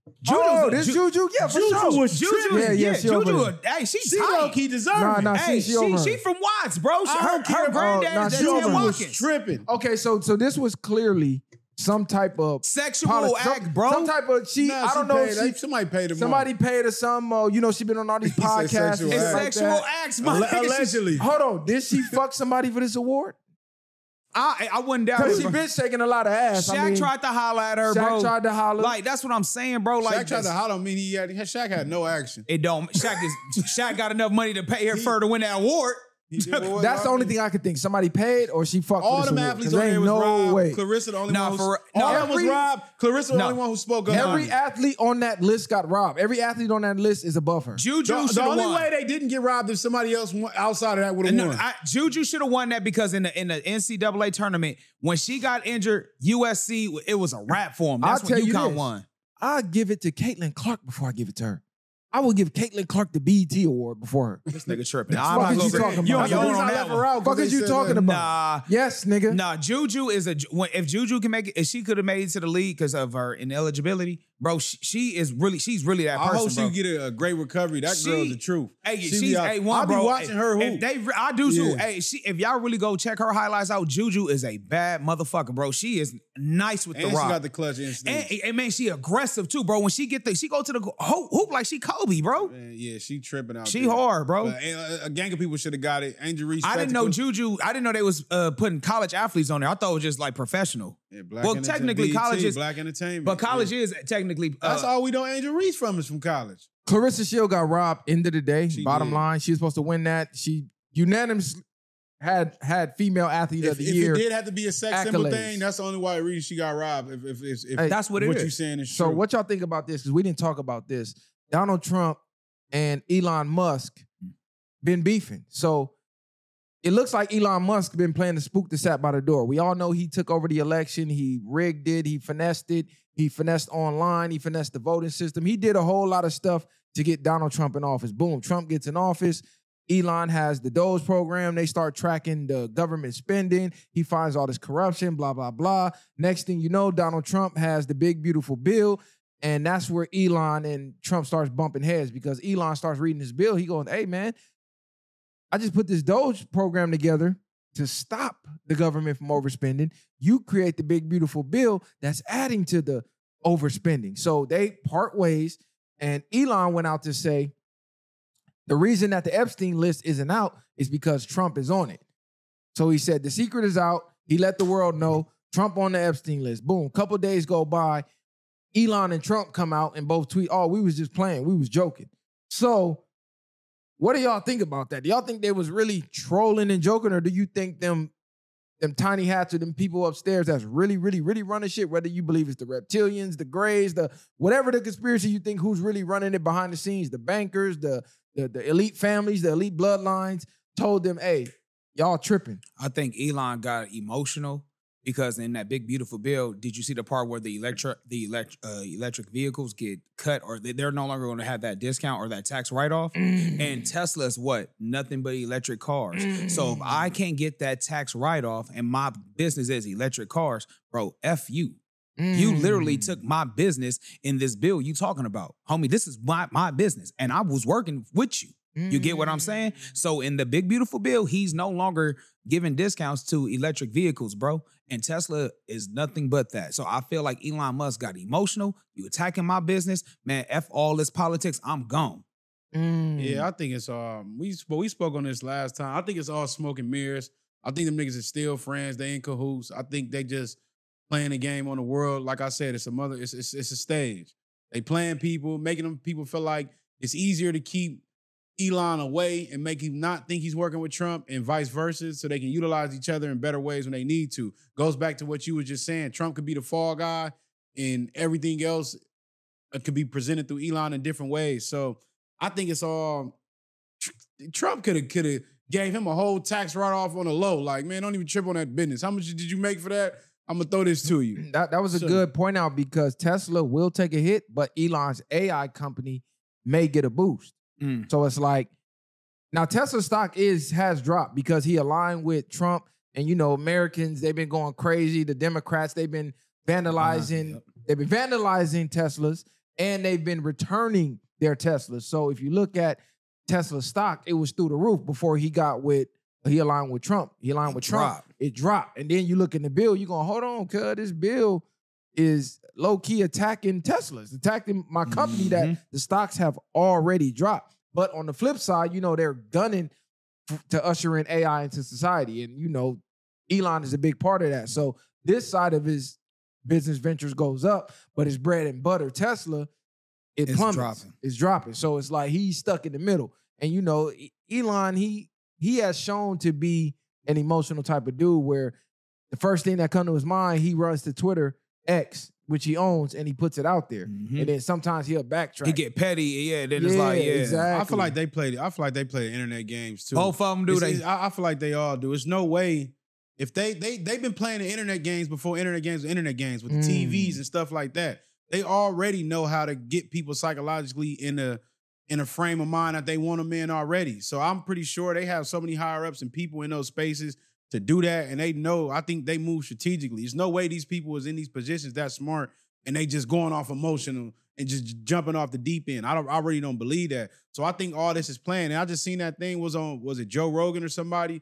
Juju, yeah, for Juju sure. was tripping. Yeah, she over Juju. there. Hey, she's She tight. low-key deserved it. Nah, Hey, she over she her. from Watts, bro. Her care. granddad Nah, is she Ted over her. was Watkins. tripping. Okay, so this was clearly some type of Sexual act, bro. Some type of Nah, I don't know. If somebody paid her. somebody paid her some. She been on all these He said podcasts. sexual and It's shit like sexual that. acts, my nigga. Allegedly. Hold on, did she fuck somebody for this award? I wouldn't doubt Because it. she bro. been shaking a lot of ass. Shaq tried to holler at her, Shaq bro. tried to holler. Like that's what I'm saying, bro. Like Shaq tried to holler at me. Shaq had no action. it don't. Shaq got enough money to pay her for her to win that award. That's the only thing I could think. Somebody paid or she fucked All for this them award. athletes 'Cause on there there ain't was no Rob. way. Clarissa the only Nah, one. for- All no, that was every- Rob. Clarissa the No. only one who spoke up. Every athlete on that list got robbed. Every athlete on that list is above her. Juju The should have only won. way they didn't get robbed if somebody else outside of that would have No, won. Juju should have won that because in the NCAA tournament, when she got injured, USC, it was a wrap for him. That's I'll when tell you UConn this. won. I'll give it to Caitlin Clark before I give it to her. I will give Caitlin Clark the BET award before her. This nigga tripping. Fuck I'm is not you gonna- talking You about? on your That's own the on reason I that left one. her out, 'cause Fuck is you talking about? Yes, nigga. Nah, Juju is if Juju can make it, if she could have made it to the league because of her ineligibility, bro, she's really that I person. hope she bro. get a great recovery. That girl's the truth. Hey, She she's be out- A1, I be bro. watching her If hoop. I do too. Yeah. Hey, if y'all really go check her highlights out, Juju is a bad motherfucker, bro. She is nice with And the she rock. got the clutch instinct. And man, she aggressive too, bro. When she go to the hoop like she Kobe, bro. Man, yeah, she tripping out She there. hard, bro. But, a gang of people should have got it. Angel Reese. I didn't know spectacle. Juju. I didn't know they was putting college athletes on there. I thought it was just like professional. Yeah, Black Well, Entertainment, technically, BET, college is- Black Entertainment. But college Yeah. is technically. That's all we know Angel Reese from is from college. Clarissa Shield got robbed. End of the day. She Bottom did. line, she was supposed to win that. She unanimously had female athlete of If the year. it did have to be a sex symbol accolades. thing, that's the only why reason she got robbed. If Hey, That's what it what is. you saying is So true. what y'all think about this? Because we didn't talk about this. Donald Trump and Elon Musk been beefing. So it looks like Elon Musk been playing the spook the sat by the door. We all know he took over the election. He rigged it. He finessed it. He finessed online. He finessed the voting system. He did a whole lot of stuff to get Donald Trump in office. Boom, Trump gets in office. Elon has the Doge program. They start tracking the government spending. He finds all this corruption, blah, blah, blah. Next thing you know, Donald Trump has the big, beautiful bill. And that's where Elon and Trump starts bumping heads because Elon starts reading his bill. He goes, hey, man, I just put this Doge program together to stop the government from overspending. You create the big, beautiful bill that's adding to the overspending. So they part ways. And Elon went out to say, the reason that the Epstein list isn't out is because Trump is on it. So he said, the secret is out. He let the world know Trump on the Epstein list. Boom. Couple days go by. Elon and Trump come out and both tweet, oh, we was just playing. We was joking. So what do y'all think about that? Do y'all think they was really trolling and joking, or do you think them tiny hats or them people upstairs that's really, really, really running shit, whether you believe it's the reptilians, the grays, the whatever the conspiracy you think who's really running it behind the scenes, the bankers, the elite families, the elite bloodlines, told them, hey, y'all tripping. I think Elon got emotional because in that big beautiful bill, did you see the part where the electric vehicles get cut or they're no longer going to have that discount or that tax write-off? And Tesla's what? Nothing but electric cars. So if I can't get that tax write-off and my business is electric cars, bro, F you. You literally took my business in this bill you talking about. Homie, this is my business and I was working with you. You get what I'm saying? So in the big, beautiful bill, he's no longer giving discounts to electric vehicles, bro. And Tesla is nothing but that. So I feel like Elon Musk got emotional. You attacking my business. Man, F all this politics. I'm gone. Yeah, I think it's we spoke on this last time. I think it's all smoke and mirrors. I think them niggas are still friends. They in cahoots. I think they just playing a game on the world. Like I said, it's a stage. They playing people, making them people feel like it's easier to keep Elon away and make him not think he's working with Trump and vice versa, so they can utilize each other in better ways when they need to. Goes back to what you were just saying. Trump could be the fall guy and everything else could be presented through Elon in different ways. So I think it's all Trump could have gave him a whole tax write-off on the low. Like, man, don't even trip on that business. How much did you make for that? I'm gonna throw this to you. That was a good point out because Tesla will take a hit, but Elon's AI company may get a boost. So it's like, now Tesla stock has dropped because he aligned with Trump, and Americans, they've been going crazy. The Democrats, they've been vandalizing. They've been vandalizing Teslas, and they've been returning their Teslas. So if you look at Tesla stock, it was through the roof before he aligned with Trump. He aligned with Trump. It dropped. And then you look in the bill, you're going, hold on, cuz this bill is low-key attacking Teslas, attacking my company that the stocks have already dropped. But on the flip side, they're gunning to usher in AI into society. And, Elon is a big part of that. So this side of his business ventures goes up, but his bread and butter, Tesla, it's plummets. It's dropping. So it's like he's stuck in the middle. And, Elon, he has shown to be an emotional type of dude where the first thing that comes to his mind, he runs to Twitter X, which he owns, and he puts it out there. And then sometimes he'll backtrack. He get petty, then it's like, exactly. I feel like they play internet games too. Both of them do. I feel like they all do. It's no way if they've been playing the internet games before internet games were internet games with the TVs and stuff like that. They already know how to get people psychologically in a frame of mind that they want them in already. So I'm pretty sure they have so many higher ups and people in those spaces to do that, and they know. I think they move strategically. There's no way these people was in these positions that smart and they just going off emotional and just jumping off the deep end. I really don't believe that. So I think all this is planned. And I just seen that thing was it Joe Rogan or somebody?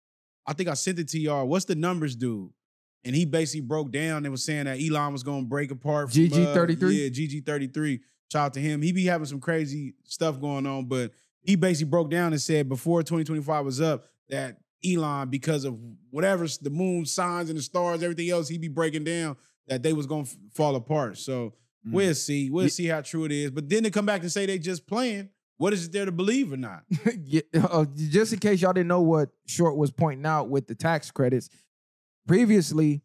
I think I sent it to y'all. What's the numbers, dude? And he basically broke down and was saying that Elon was going to break apart. From, GG33? Yeah, GG33. Shout out to him. He be having some crazy stuff going on, but he basically broke down and said before 2025 was up that Elon, because of whatever the moon signs and the stars, everything else, he be breaking down that they was going to fall apart. So we'll see. We'll see how true it is. But then to come back and say they just playing, what is it there to believe or not? Just in case y'all didn't know what Short was pointing out with the tax credits, previously,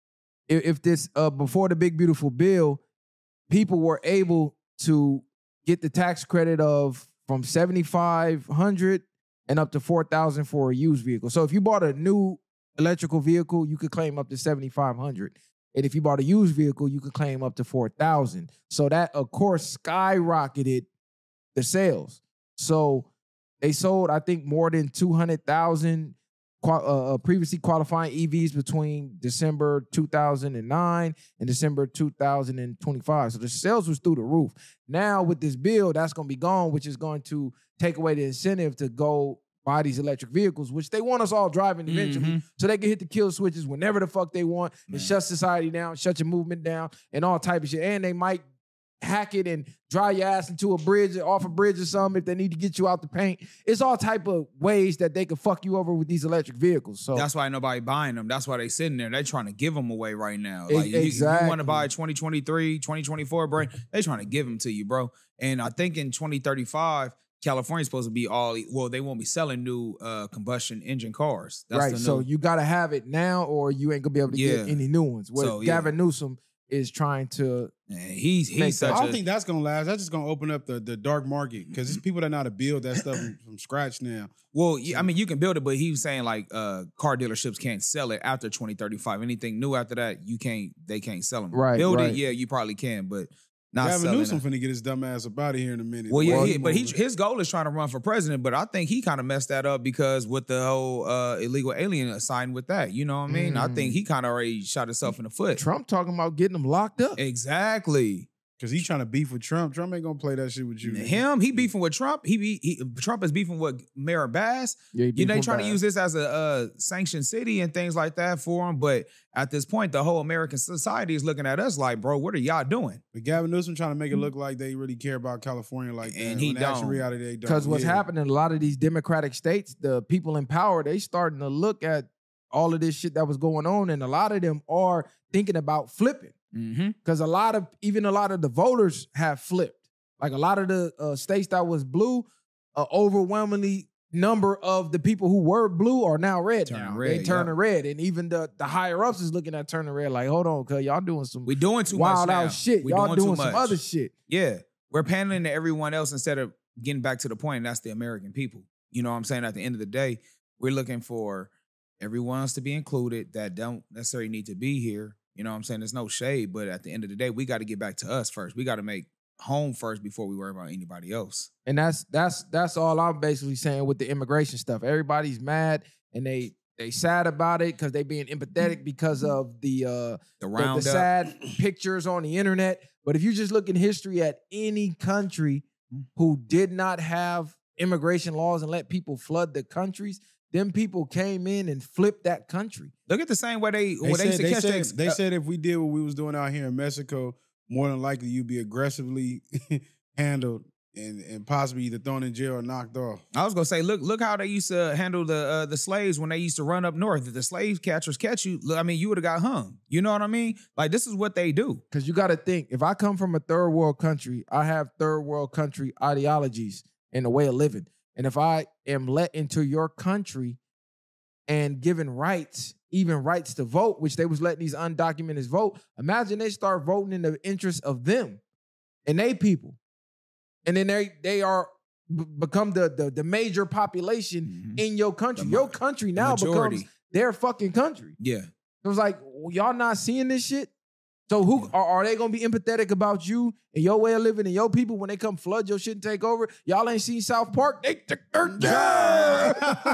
if this, before the big beautiful bill, people were able to get the tax credit of from $7,500 and up to $4,000 for a used vehicle. So if you bought a new electrical vehicle, you could claim up to $7,500. And if you bought a used vehicle, you could claim up to $4,000. So that, of course, skyrocketed the sales. So they sold, I think, more than 200,000 previously qualifying EVs between December 2009 and December 2025. So the sales was through the roof. Now with this bill, that's going to be gone, which is going to take away the incentive to go buy these electric vehicles, which they want us all driving eventually, so they can hit the kill switches whenever the fuck they want and shut society down, shut your movement down, and all type of shit. And they might hack it and drive your ass into a bridge, off a bridge or something if they need to get you out the paint. It's all type of ways that they can fuck you over with these electric vehicles. So that's why nobody buying them. That's why they sitting there. They're trying to give them away right now. Like exactly. You want to buy 2023, 2024, bro, they trying to give them to you, bro. And I think in 2035, California's supposed to be they won't be selling new combustion engine cars. That's right. So you got to have it now or you ain't going to be able to get any new ones. Gavin Newsom is trying to. He's such I don't think that's gonna last. That's just gonna open up the dark market because there's people that know how to build that stuff from scratch now. Well, I mean, you can build it, but he was saying like car dealerships can't sell it after 2035. Anything new after that, they can't sell them. Right, build right. it, yeah, you probably can, but not Gavin selling Newsom it. finna get his dumb ass up out of here in a minute. Well, yeah, but his goal is trying to run for president, but I think he kind of messed that up because with the whole illegal alien assigned with that, you know what I mean? I think he kind of already shot himself in the foot. Trump talking about getting them locked up. Exactly. Because he's trying to beef with Trump. Trump ain't gonna play that shit with you. He beefing with Trump. Trump is beefing with Mayor Bass. Yeah, they trying to use this as a sanctioned city and things like that for him. But at this point, the whole American society is looking at us like, bro, what are y'all doing? But Gavin Newsom trying to make it look like they really care about California like that. And he when actual don't. reality they don't. Because what's happening in a lot of these Democratic states, the people in power, they starting to look at all of this shit that was going on, and a lot of them are thinking about flipping. Because a lot of the voters have flipped. Like a lot of the states that was blue, overwhelmingly number of the people who were blue are now red. They turning red, and even the higher ups is looking at turning red. Like, hold on, cause y'all doing some we doing too much wild now. out shit. We Y'all doing some much. other shit. Yeah, we're pandering to everyone else instead of getting back to the point. And that's the American people. You know what I'm saying? At the end of the day, we're looking for everyone else to be included that don't necessarily need to be here. You know what I'm saying? There's no shade, but at the end of the day, we got to get back to us first. We got to make home first before we worry about anybody else. And that's all I'm basically saying with the immigration stuff. Everybody's mad and they sad about it because they being empathetic because of the sad pictures on the internet. But if you just look in history at any country who did not have immigration laws and let people flood the countries, them people came in and flipped that country. Look at the same way they said if we did what we was doing out here in Mexico, more than likely you'd be aggressively handled and possibly either thrown in jail or knocked off. I was gonna say, look how they used to handle the slaves when they used to run up north. If the slave catchers catch you, I mean, you would have got hung. You know what I mean? Like, this is what they do. Because you got to think, if I come from a third world country, I have third world country ideologies and a way of living. And if I am let into your country and given rights, even rights to vote, which they was letting these undocumented vote, imagine they start voting in the interest of them and they people. And then they are become the major population in your country. Your country now becomes their fucking country. Yeah. It was like, y'all not seeing this shit? So who are they gonna be empathetic about you and your way of living and your people when they come flood your shit and take over? Y'all ain't seen South Park? They took their job.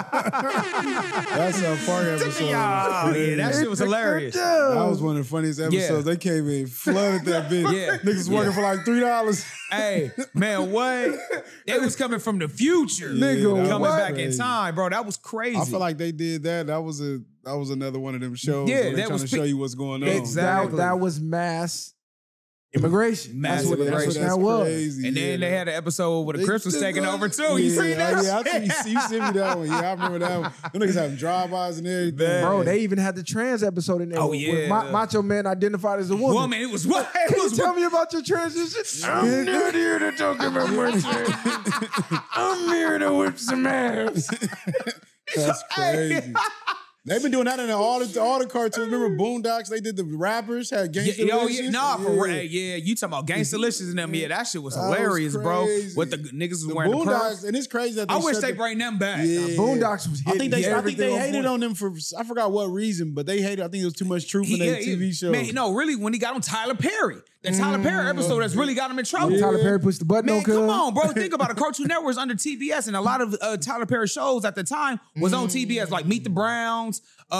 That's South Park episode. Yeah, that shit was hilarious. That was one of the funniest episodes. They came in, flooded that bitch. Yeah. Niggas working for like $3. Hey, man, what? They was coming from the future. Nigga, coming what? back in time, bro. That was crazy. I feel like they did that. That was another one of them shows Yeah, where they that trying was to show you what's going on. Exactly. That was mass immigration. Mass That's immigration. what that That's was. crazy. And then they had an episode where the Crips was taking over too. You Yeah, see that? Yeah, I shit? think you sent me that one. Yeah, I remember that one. Them niggas having drive-bys and everything. Bro, they even had the trans episode in there. Oh, where yeah. Macho Man identified as a woman. Woman, it was what? It Can you was tell me about your transition? I'm not here to talk about my transition. I'm here to whip some ass. That's crazy. They've been doing that in all the cartoons. Remember Boondocks? They did the rappers, had Gangsta Yeah, nah, for real. Yeah, you talking about Gangsta-licious and them. Yeah, that shit was hilarious, bro. What the niggas was wearing the Boondocks, pearls. and it's crazy that I wish they bring them back. Yeah. Boondocks was I think they everything hated on them for, I forgot what reason, but they hated, I think it was too much truth in their TV show. Man, no, really, when he got on Tyler Perry. The Tyler Perry episode that's really got him in trouble. Tyler Perry pushed the button Man, on come on, bro. Think about it. Cartoon Network was under TBS, and a lot of Tyler Perry shows at the time was on TBS, like Meet the Browns.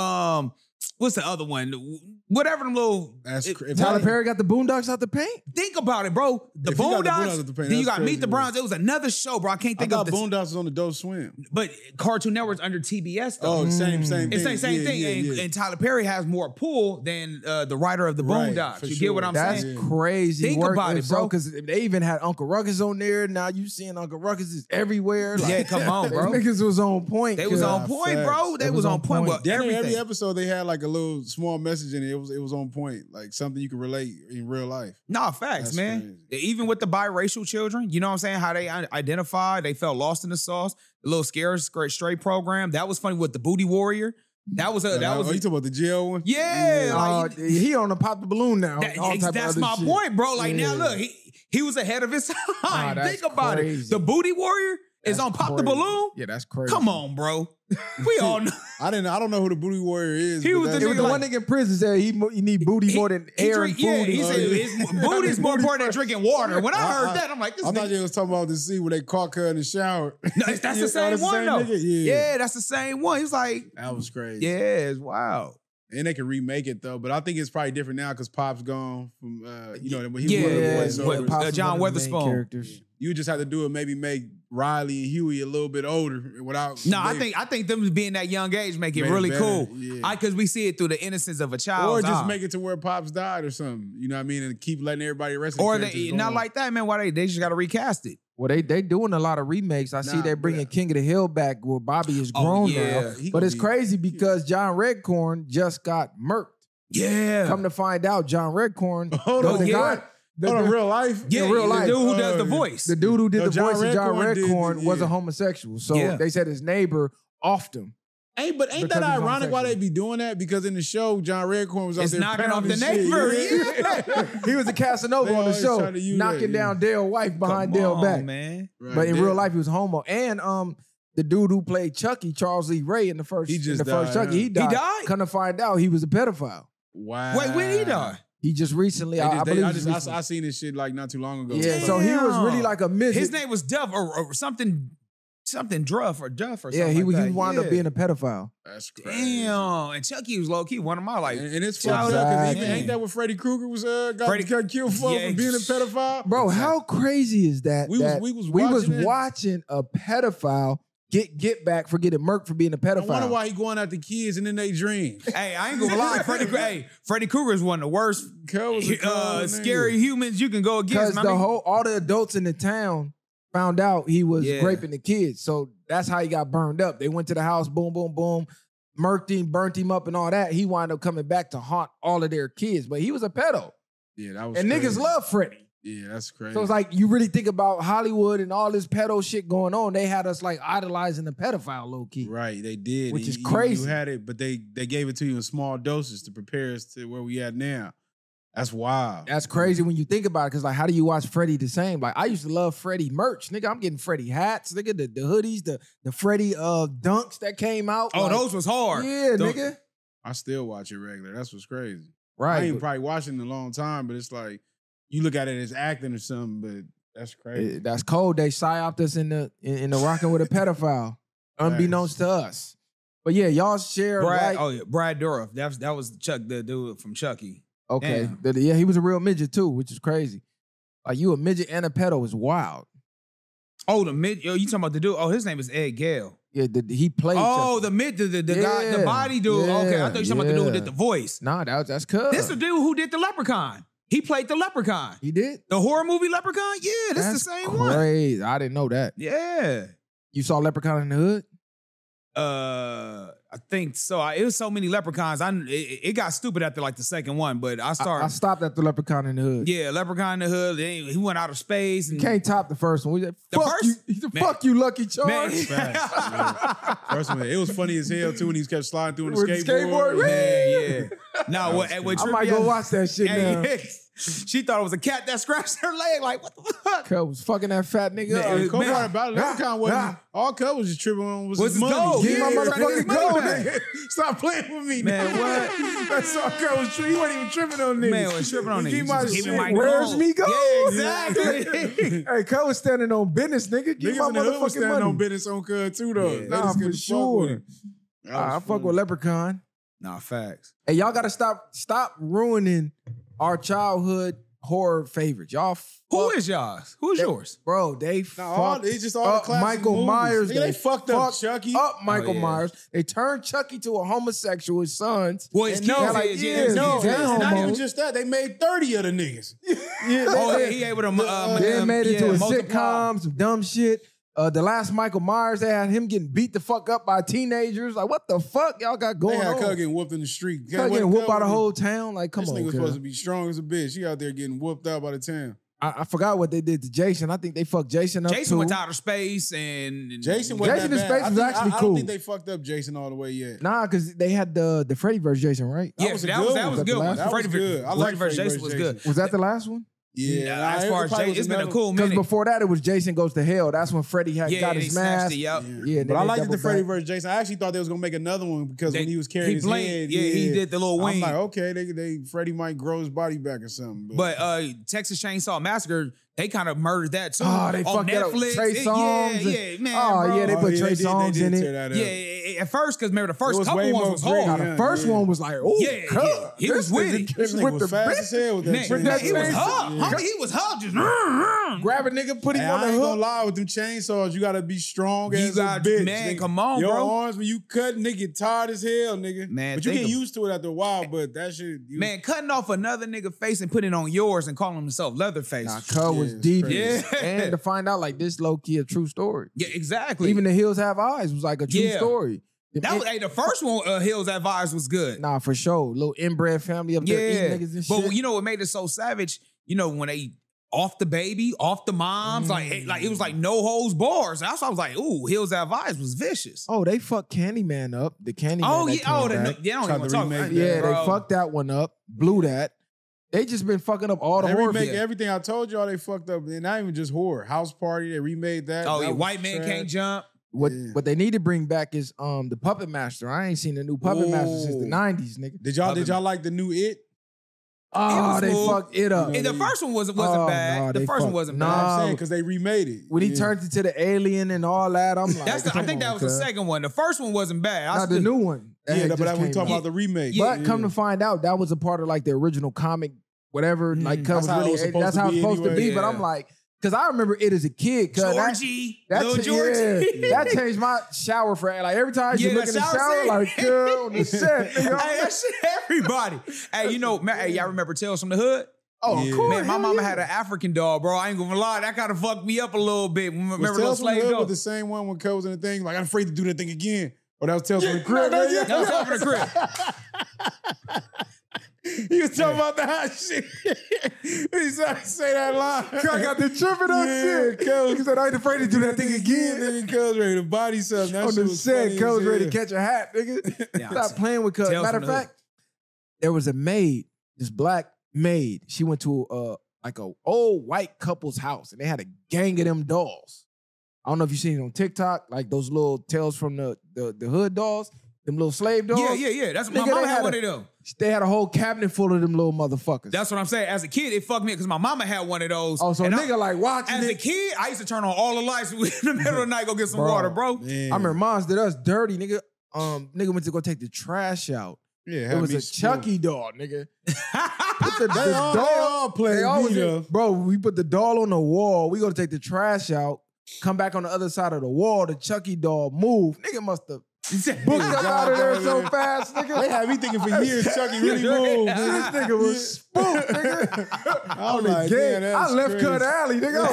What's the other one? Whatever them little. Tyler Perry got the Boondocks out the paint? Think about it, bro. The If he got the Boondocks Boondocks. out the paint, Then you that's got Meet crazy, the Browns. It was another show, bro. I can't I think thought of the. Boondocks was on the Adult Swim. But Cartoon Network's under TBS though. Oh, same thing. It's the same Yeah, thing. yeah. And Tyler Perry has more pull than the writer of the Right, Boondocks. for You sure. get what I'm That's saying? crazy. Think work. about it, bro. Because they even had Uncle Ruckus on there. Now you seeing Uncle Ruckus is everywhere. Like, Yeah, come on, bro. Niggas was on point. They was on point, bro. They was on point with Every everything. episode they had like a little small message in it. It was on point, like something you could relate in real life. Nah, facts, That's man. Even with the biracial children, you know what I'm saying? How they identify, they felt lost in the sauce. The little Scare Straight program, that was funny with the Booty Warrior. That was You talking about the jail one? yeah. Like, he on to pop the balloon now. that's my point, bro. Like now, look, he was ahead of his time. that's Think about crazy. it. The Booty Warrior is on Pop the crazy. Balloon. Yeah, that's crazy. Come on, bro. We all know. I don't know who the Booty Warrior is. He but was the that's- It was the Like- one nigga in prison said he need booty more than air and food. Yeah, he said yeah. his booty's more important than drinking water. When I heard that, I'm like, this I thought nigga. you was talking about the scene where they caught her in the shower. No, that's the Yeah, same that's the one, same though. nigga? Yeah. Yeah, that's the same one. He was like, That was crazy. yeah, it's wild. And they can remake it though, but I think it's probably different now because Pop's gone from when he Yeah, was one of the voiceovers. Pops was John one of the main Witherspoon. characters. You just have to do it, maybe make Riley and Huey a little bit older without. No, I think them being that young age make it Made it really better, cool. yeah. Because we see it through the innocence of a child. or just make it to where Pops died or something. You know what I mean? And keep letting everybody rest. Or they not like that, man. Why they just got to recast it? Well, they doing a lot of remakes. I see Nah, they're bringing but- King of the Hill back where Bobby is Oh, grown yeah. now. He But gonna it's be- crazy because John Redcorn just got murked. Yeah. Come to find out, John Redcorn, Hold on, the yeah. guy, Hold on, real life. Yeah, in real life. the dude who does the voice. the dude who did No, the John voice of John Redcorn did Redcorn the- was a yeah. homosexual. So Yeah. they said his neighbor offed him. Ain't that Because he's ironic why homosexual. they be doing that? Because in the show, John Redcorn was out It's there knocking off pounding the shit. neighbor. Yeah. He was a Casanova They on the always show, try to use knocking that, yeah. down Dale's wife behind Come Dale on, back. man. Right, But in then- real life, he was homo. And the dude who played Chucky, Charles Lee Ray, in the first Chucky, he died. He died? Come to find out, he was a pedophile. Wow. Wait, when he died? He just recently, I believe. I seen this shit like not too long ago. Yeah, so he was really like a midget. His name was Duff or something Druff or Duff or something. Yeah, he like that. wound up being a pedophile. That's crazy. Damn. And Chucky was low key one of my like. And it's fucked up because Exactly. ain't that what Freddy Krueger was got killed for being a pedophile? Bro, how crazy is that? We was watching a pedophile get back for getting murked for being a pedophile. I wonder why he going after kids and in their dreams. Hey, I ain't gonna lie. Freddy Krueger is one of the worst scary humans you can go against. Because all the adults in the town found out he was raping the kids. So that's how he got burned up. They went to the house, boom, boom, boom, murked him, burnt him up and all that. He wound up coming back to haunt all of their kids. But he was a pedo. Yeah, that was And crazy. niggas love Freddy. Yeah, that's crazy. So it's like you really think about Hollywood and all this pedo shit going on. They had us like idolizing the pedophile low key. Right, they did. Which is You crazy. had it, but they gave it to you in small doses to prepare us to where we at now. That's wild. That's crazy when you think about it. Cause like, how do you watch Freddy the same? Like, I used to love Freddy merch, nigga. I'm getting Freddy hats, nigga. The hoodies, the Freddy dunks that came out. Oh, like, those was hard. Yeah, nigga. I still watch it regular. That's what's crazy. Right. I ain't probably watching it in a long time, but it's like you look at it as acting or something, but that's crazy. That's cold. They psyoped us in the rocking with a pedophile, unbeknownst to us. But yeah, y'all share. Brad Dourif. That was Chuck, the dude from Chucky. Okay. Yeah, he was a real midget too, which is crazy. Like you a midget and a pedo is wild. Oh, the midget. Yo, you talking about the dude? Oh, his name is Ed Gale. Yeah, he played. Oh, Chucky. the midget, the guy, the body dude. Yeah, Okay, I thought you talking about the dude who did the voice. Nah, that's cuz. This is the dude who did the Leprechaun. He played the Leprechaun. He did? The horror movie Leprechaun? Yeah, this is the same one. Crazy. I didn't know that. Yeah. You saw Leprechaun in the Hood? I think so. It was so many Leprechauns. It got stupid after like the second one, but I stopped at the Leprechaun in the Hood. Yeah, Leprechaun in the Hood. He went out of space. And you can't top the first one. Fuck you, Lucky Charms. First one, it was funny as hell too when he kept sliding through on the With skateboard. Man, yeah. No, I might go watch that shit now. She thought it was a cat that scratched her leg. Like, what the fuck? Cuz was fucking that fat nigga. The cool part about it, Leprechaun wasn't. All Cuz was just tripping on was his money. Gold. Give my motherfucking gold, nigga. Stop playing with me, man. What? That's all Cuz was tripping. He wasn't even tripping on niggas. Man was tripping on niggas. Give my shit. Where's me gold? Yeah, exactly. Hey, Cuz was standing on business, nigga. Give my Niggas in the hood was motherfucking standing money. on business on Cuz too, though. Yeah. Nah, for sure. I fuck with Leprechaun. Nah, facts. Hey, y'all gotta stop ruining our childhood horror favorites. Y'all Who is y'all's? Who's yours? Bro, they fucked it's just all the classic Michael movies. Myers. Nigga, they fucked up Chucky. Up Michael yeah. Myers. They turned Chucky to a homosexual, his sons. Well, his And kids they're like, is, yeah, No, they're it's not homos. even just that. They made 30 of the niggas. Yeah, He able to. they made it to a multiply. sitcom, some dumb shit. The last Michael Myers, they had him getting beat the fuck up by teenagers. Like, what the fuck y'all got They going had on? Cuz getting whooped in the street. Cuz getting whooped by the whole town. Like, come This on, nigga was cuz. supposed to be strong as a bitch. He out there getting whooped out by the town. I forgot what they did to Jason. I think they fucked Jason up Jason too. went to outer space and Jason wasn't Jason that in bad. space was actually I cool. don't think they fucked up Jason all the way yet. Nah, because they had the Freddyverse Jason, right? Yeah, was a that good was one. a Was that good the one. last one? Freddy That was good. I like vs. Jason Freddy was vs. good. Was that the last one? Yeah, As far as probably Jason, was it's been a another- cool Because minute. before that, it was Jason Goes to Hell. That's when Freddy got Yeah, his they snatched mask. it, yup. Yeah, But I liked the doubled Freddy back. vs. Jason. I actually thought they was gonna make another one because when he was carrying his blinked. head, Yeah, he did the little wing. I'm like, okay, they Freddy might grow his body back or something. But Texas Chainsaw Massacre, they kind of murdered that too. Oh, they on fucked that up. Netflix. Trey Songz. Yeah, man. Oh, bro. yeah, they put Trey Songz in it. Yeah, at first, because remember the first was couple way ones more was gritty. hard. Now, the first one was like, oh, Yeah, he was witty. This nigga was fast as hell with that Man, shit. that he was chainsaw. hard. Homie, he was hard. Just grab a nigga, put him Hey, on the I ain't gonna hook. lie, with them chainsaws, you gotta be strong You as a got- bitch. man, nigga. come on, Your bro. arms, when you cut, nigga, get tired as hell, nigga. Man, but you think get of- used to it after a while, but that shit... Man, cutting off another nigga face and putting it on yours and calling himself Leatherface. Nah, Cub was it's devious. crazy. And to find out, like, this low-key a true story. Yeah, exactly. Even The Hills Have Eyes was like a true Yeah. story. that was, hey, the first one, Hills Advised was good. Nah, for sure. Little inbred family up there eating niggas and shit. But you know what made it so savage? You know, when they off the baby, off the moms, like it was like no holds bars. That's why I was like, ooh, Hills Advised was vicious. Oh, they fucked Candyman up. The Candyman. Oh, that yeah. came Oh, back. they don't Tried even to talk remake about that. Yeah, bro. they fucked that one up. Blew that. They just been fucking up all the They horror. remake films. everything I told y'all they fucked up. And not even just horror. House Party, they remade that. Oh, That yeah, was White Man trash. Can't Jump. What they need to bring back is the Puppet Master. I ain't seen the new Puppet Master since the 90s, nigga. Did y'all like the new It? Oh, they cool. fucked it up. And the first one wasn't bad. The first one wasn't bad. I'm saying because they remade it. When he turned into the alien and all that, I'm like, I think that was the second one. The first one wasn't bad. Not the new one. Yeah, but we talking about the remake. But come to find out, that was a part of like the original comic, whatever. Like, that's how it's supposed to be. But I'm like, because I remember it as a kid. Georgie, Georgie. That changed my shower for like every time you look in the shower, like on the set. Hey, that shit, everybody. Hey, you know, hey, y'all remember Tales from the Hood? Oh, of course. Man, my mama had an African doll, bro. I ain't gonna lie, that kind of fucked me up a little bit. Remember those slave dolls? Was the same one when Cuz was in the thing? Like, I'm afraid to do that thing again. Or that was Tales from the Crib. That was Tales from the Crib. He was talking about the hot shit. He started to say that line. I got the tripping on shit. Cuz He said, I ain't afraid to do that thing again. Then Cuz ready to body something. On the set, Cuz ready to catch a hat, nigga. Yeah, Stop playing with Cuz. Matter of fact, there was a maid, this black maid. She went to like a old white couple's house, and they had a gang of them dolls. I don't know if you've seen it on TikTok, like those little Tales from the Hood dolls, them little slave dolls. Yeah. That's my mama had one of them. They had a whole cabinet full of them little motherfuckers. That's what I'm saying. As a kid, it fucked me because my mama had one of those. Oh, so nigga like watching as it. a kid, I used to turn on all the lights in the middle of the night, go get some water, bro. Man. I remember moms did us dirty, nigga. Nigga went to go take the trash out. Yeah, It was a Chucky doll, nigga. Put the They all play bro, we put the doll on the wall. We go to take the trash out. Come back on the other side of the wall. The Chucky doll move. Nigga must have booked up out of there so fast, nigga. They had me thinking for years Chucky really moved. This nigga was spooked, nigga. I was like, man, that's I left crazy. Cut Alley, nigga.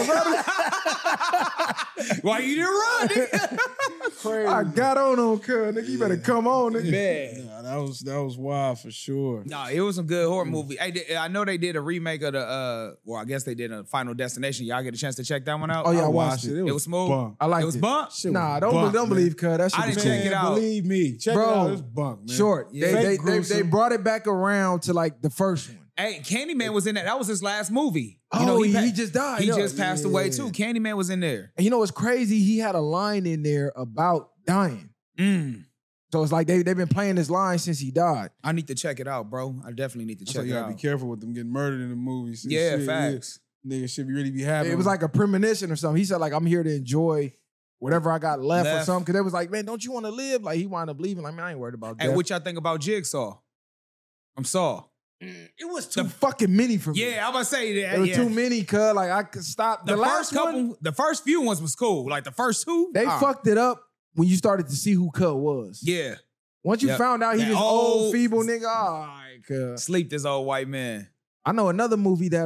Why you didn't run, nigga? Crazy. I got on Cut, nigga. You better come on, nigga. Man. Nah, that was wild for sure. No, it was some good horror movie. Hey, I know they did a remake of the, I guess they did a Final Destination. Y'all get a chance to check that one out? Oh, yeah, I I watched watched it. it. It was smooth. bunk. I liked It was it. bunk? Shit Nah, was don't bunk, believe Cut. That shit I was didn't check it out. Believe me. Check Bro, it out. It's bunk, man. Short. Yeah. They gruesome. brought it back around to like the first one. Hey, Candyman was in that. That was his last movie. He just died. He yo. just passed away Yeah. too. Candyman was in there. And you know what's crazy? He had a line in there about dying. So it's like they've been playing this line since he died. I need to check it out, bro. I definitely need to So check you it gotta out. be careful with them getting murdered in the movies. and Yeah, shit. facts. Nigga should be really be happy. It was like a premonition or something. He said like, I'm here to enjoy whatever I got left or something. Because they was like, man, don't you want to live? Like he wound up leaving. Like, man, I ain't worried about Hey, death. what y'all think about Jigsaw? I'm Saw. It was too fucking many for me. Yeah, I'm about to say that. It was yeah. too many, cuz. Like I could stop. The last first couple, one, the first few ones was cool. Like the first two, they fucked it up when you started to see who Cut was. Yeah, Once you Yep. found out he That was old- old, feeble nigga, all right, cuz. sleep this old white man. I know another movie that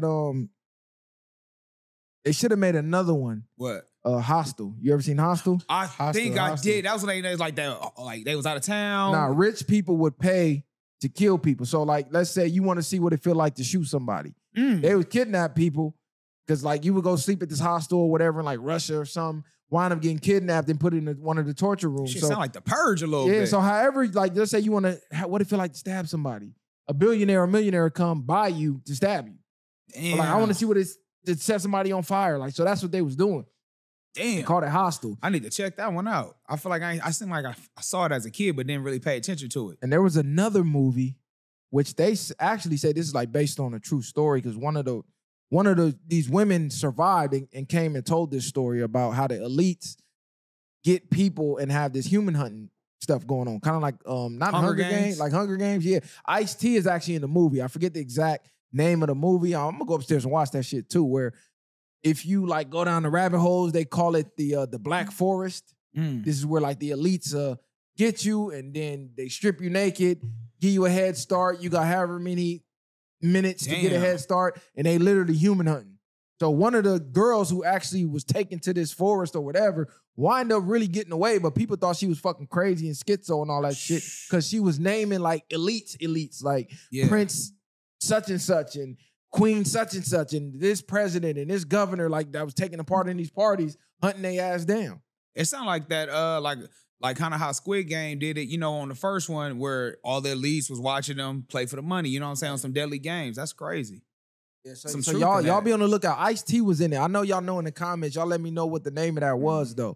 they should have made another one. What? Hostel. You ever seen Hostel? I think I Hostile. did. That was when they was like that. Like they was out of town. Nah, rich people would pay to kill people. So like, let's say you want to see what it feel like to shoot somebody. They would kidnap people because like you would go sleep at this hostel or whatever in like Russia or something, wind up getting kidnapped and put in one of the torture rooms. Shit So sound like the Purge a little yeah, bit. so however, like let's say you want to, what it feel like to stab somebody. A billionaire or millionaire come by you to stab you. Damn. But, like I want to see what it's to set somebody on fire. Like so that's what they was doing. They Damn. called it Hostel. I need to check that one out. I feel like I seem like I saw it as a kid, but didn't really pay attention to it. And there was another movie, which they actually say this is like based on a true story, because one of these women survived and came and told this story about how the elites get people and have this human hunting stuff going on, kind of like not Hunger Hunger Games? Games, like Hunger Games. Yeah, Ice-T is actually in the movie. I forget the exact name of the movie. I'm gonna go upstairs and watch that shit too. Where if you like go down the rabbit holes, they call it the Black Forest. This is where like the elites get you and then they strip you naked, give you a head start. You got however many minutes to get a Damn. head start, and they literally human hunting. So one of the girls who actually was taken to this forest or whatever wind up really getting away, but people thought she was fucking crazy and schizo and all that shit because she was naming like elites, like Yeah. Prince such and such and Queen such and this president and this governor like that was taking a part in these parties, hunting their ass down. It sounded like that, like kind of how Squid Game did it, you know, on the first one where all the elites was watching them play for the money, you know what I'm saying, on some deadly games. That's crazy. Yeah, Some so truth y'all in that. be on the lookout. Ice-T was in it. I know y'all know in the comments. Y'all let me know what the name of that was though.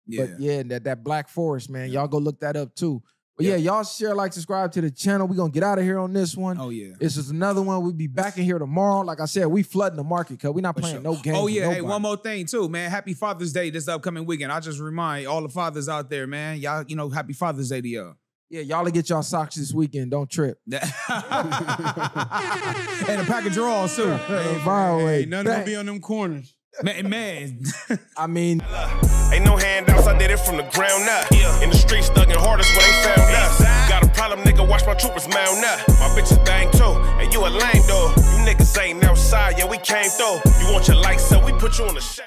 But yeah, that Black Forest, man. Y'all go look that up too. But yeah, y'all share, like, subscribe to the channel. We're going to get out of here on this one. Oh, yeah. This is another one. We'll be back in here tomorrow. Like I said, we flooding the market because we're not playing no games. Oh, yeah. Hey, one more thing, too, man. Happy Father's Day this upcoming weekend. I just remind all the fathers out there, man. Y'all, happy Father's Day to y'all. Yeah, y'all to get y'all socks this weekend. Don't trip. And a pack of drawers, too. Hey, none of them be on them corners. Man. I mean, ain't no handouts, I did it from the ground up. In the streets, thugging hardest where they found us. Got a problem, nigga, watch my troopers mount up. My bitches bang too, and you a lame though. You niggas ain't outside, yeah, we came through. You want your lights up, we put you on the shade.